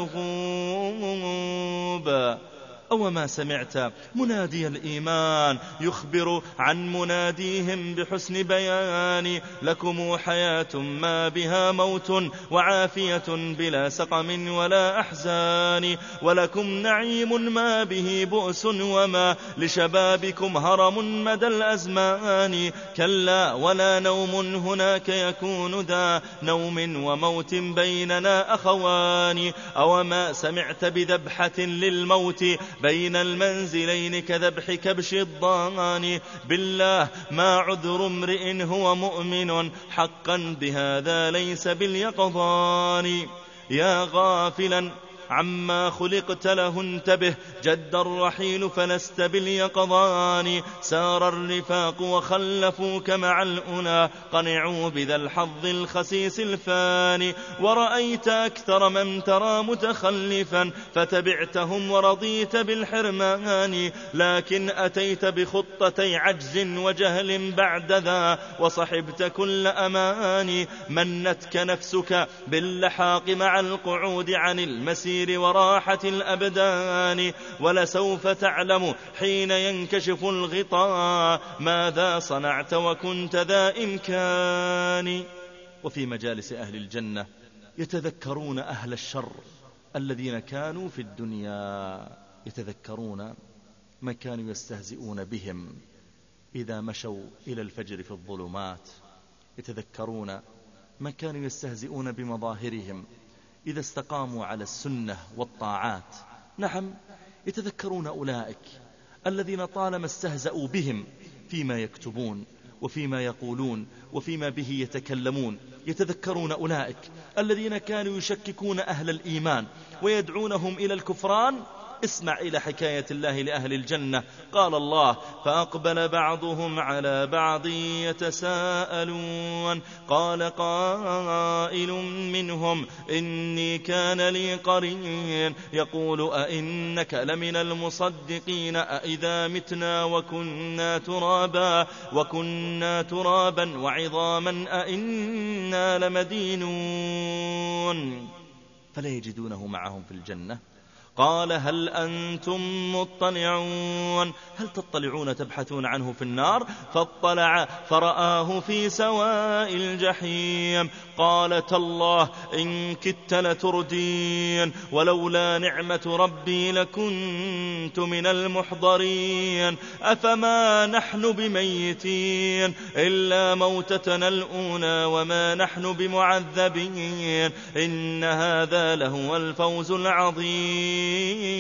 لغوب. أو ما سمعت منادي الإيمان يخبر عن مناديهم بحسن بيان: لكم حياة ما بها موت وعافية بلا سقم ولا أحزان، ولكم نعيم ما به بؤس وما لشبابكم هرم مدى الأزمان. كلا ولا نوم هناك يكون ذا نوم وموت بيننا أخوان. أو ما سمعت بذبحة للموت بين المنزلين كذبح كبش الضان. بالله ما عذر امرئ هو مؤمن حقا بهذا ليس باليقظان. يا غافلا عما خلقت له انتبه، جد الرحيل فلست باليقظان. سار الرفاق وخلفوك مع الأولى، قنعوا بذا الحظ الخسيس الفاني. ورأيت أكثر من ترى متخلفا فتبعتهم ورضيت بالحرمان. لكن أتيت بخطتي عجز وجهل بعد ذا وصحبت كل أماني. منتك نفسك باللحاق مع القعود عن المسير وراحة الأبدان. ولسوف تعلم حين ينكشف الغطاء ماذا صنعت وكنت ذا إمكان. وفي مجالس أهل الجنة يتذكرون أهل الشر الذين كانوا في الدنيا، يتذكرون ما كانوا يستهزئون بهم إذا مشوا إلى الفجر في الظلمات، يتذكرون ما كانوا يستهزئون بمظاهرهم إذا استقاموا على السنة والطاعات. نعم، يتذكرون أولئك الذين طالما استهزأوا بهم فيما يكتبون وفيما يقولون وفيما به يتكلمون. يتذكرون أولئك الذين كانوا يشككون أهل الإيمان ويدعونهم إلى الكفران. اسمع إلى حكاية الله لأهل الجنة. قال الله: فأقبل بعضهم على بعض يتساءلون قال قائل منهم إني كان لي قرين يقول أئنك لمن المصدقين أئذا متنا وكنا ترابا وعظاما أئنا لمدينون. فلا يجدونه معهم في الجنة. قال: هل أنتم مطلعون؟ هل تطلعون تبحثون عنه في النار؟ فاطلع فرآه في سواء الجحيم. قال: تالله إن كدت لتردين ولولا نعمة ربي لكنت من المحضرين. أفما نحن بميتين إلا موتتنا الأولى وما نحن بمعذبين إن هذا لهو الفوز العظيم.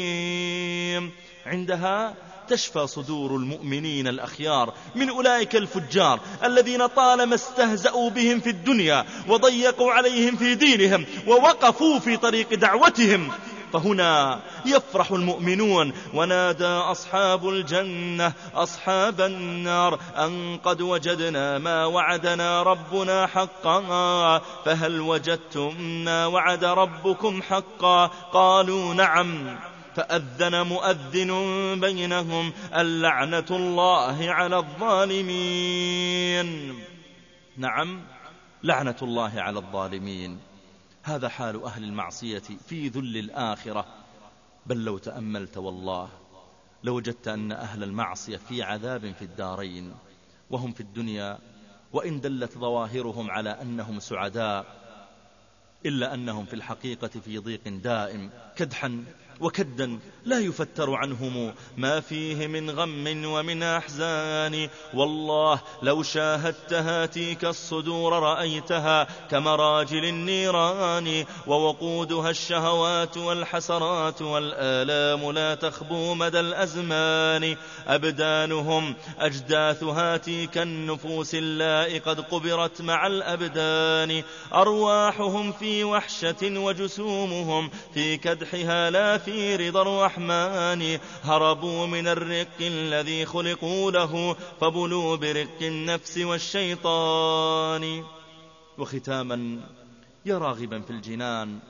عندها تشفى صدور المؤمنين الأخيار من أولئك الفجار الذين طالما استهزأوا بهم في الدنيا وضيقوا عليهم في دينهم ووقفوا في طريق دعوتهم. فهنا يفرح المؤمنون. ونادى أصحاب الجنة أصحاب النار أن قد وجدنا ما وعدنا ربنا حقا فهل وجدتم ما وعد ربكم حقا؟ قالوا: نعم. فأذن مؤذن بينهم اللعنة الله على الظالمين. نعم، لعنة الله على الظالمين. هذا حال أهل المعصية في ذل الآخرة بل لو تأملت والله لوجدت أن أهل المعصية في عذاب في الدارين وهم في الدنيا، وإن دلت ظواهرهم على أنهم سعداء إلا أنهم في الحقيقة في ضيق دائم، كدحا وكدا لا يفتر عنهم ما فيه من غم ومن أحزان. والله لو شاهدت هاتيك الصدور رأيتها كمراجل النيران، ووقودها الشهوات والحسرات والآلام لا تخبو مدى الأزمان. أبدانهم أجداث هاتيك النفوس اللائي قد قبرت مع الأبدان. أرواحهم في وحشة وجسومهم في كدحها لا في رضا الرحمن. هربوا من الرق الذي خلقوا له فبلوا برق النفس والشيطان. وختاما، يا راغبا في الجنان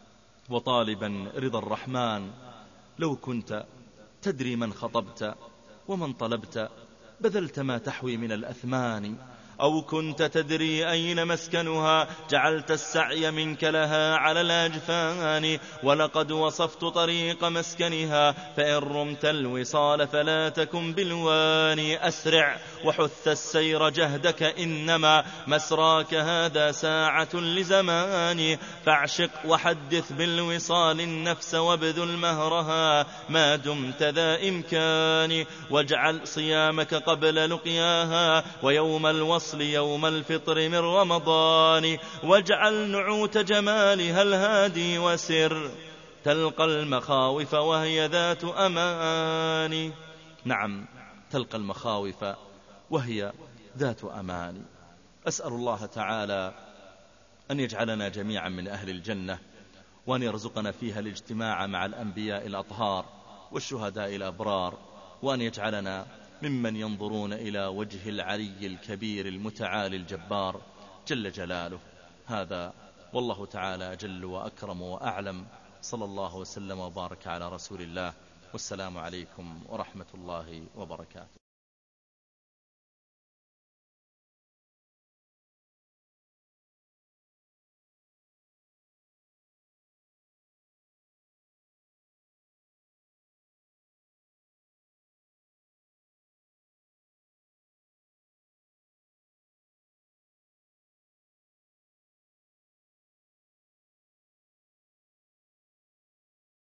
وطالبا رضا الرحمن، لو كنت تدري من خطبت ومن طلبت بذلت ما تحوي من الأثمان، أو كنت تدري أين مسكنها جعلت السعي منك لها على الأجفان. ولقد وصفت طريق مسكنها فإن رمت الوصال فلا تكن بالوان. أسرع وحث السير جهدك إنما مسراك هذا ساعة لزمان. فاعشق وحدث بالوصال النفس وابذل مهرها ما دمت ذا إمكان. واجعل صيامك قبل لقياها ويوم الوصل يوم الفطر من رمضان. واجعل نعوت جمالها الهادي وسر تلقى المخاوف وهي ذات أمان. نعم، تلقى المخاوف وهي ذات أمان. أسأل الله تعالى أن يجعلنا جميعا من أهل الجنة، وأن يرزقنا فيها الاجتماع مع الأنبياء الأطهار والشهداء الأبرار، وأن يجعلنا ممن ينظرون إلى وجه العلي الكبير المتعالي الجبار جل جلاله. هذا والله تعالى جل وأكرم وأعلم. صلى الله وسلم وبارك على رسول الله، والسلام عليكم ورحمة الله وبركاته.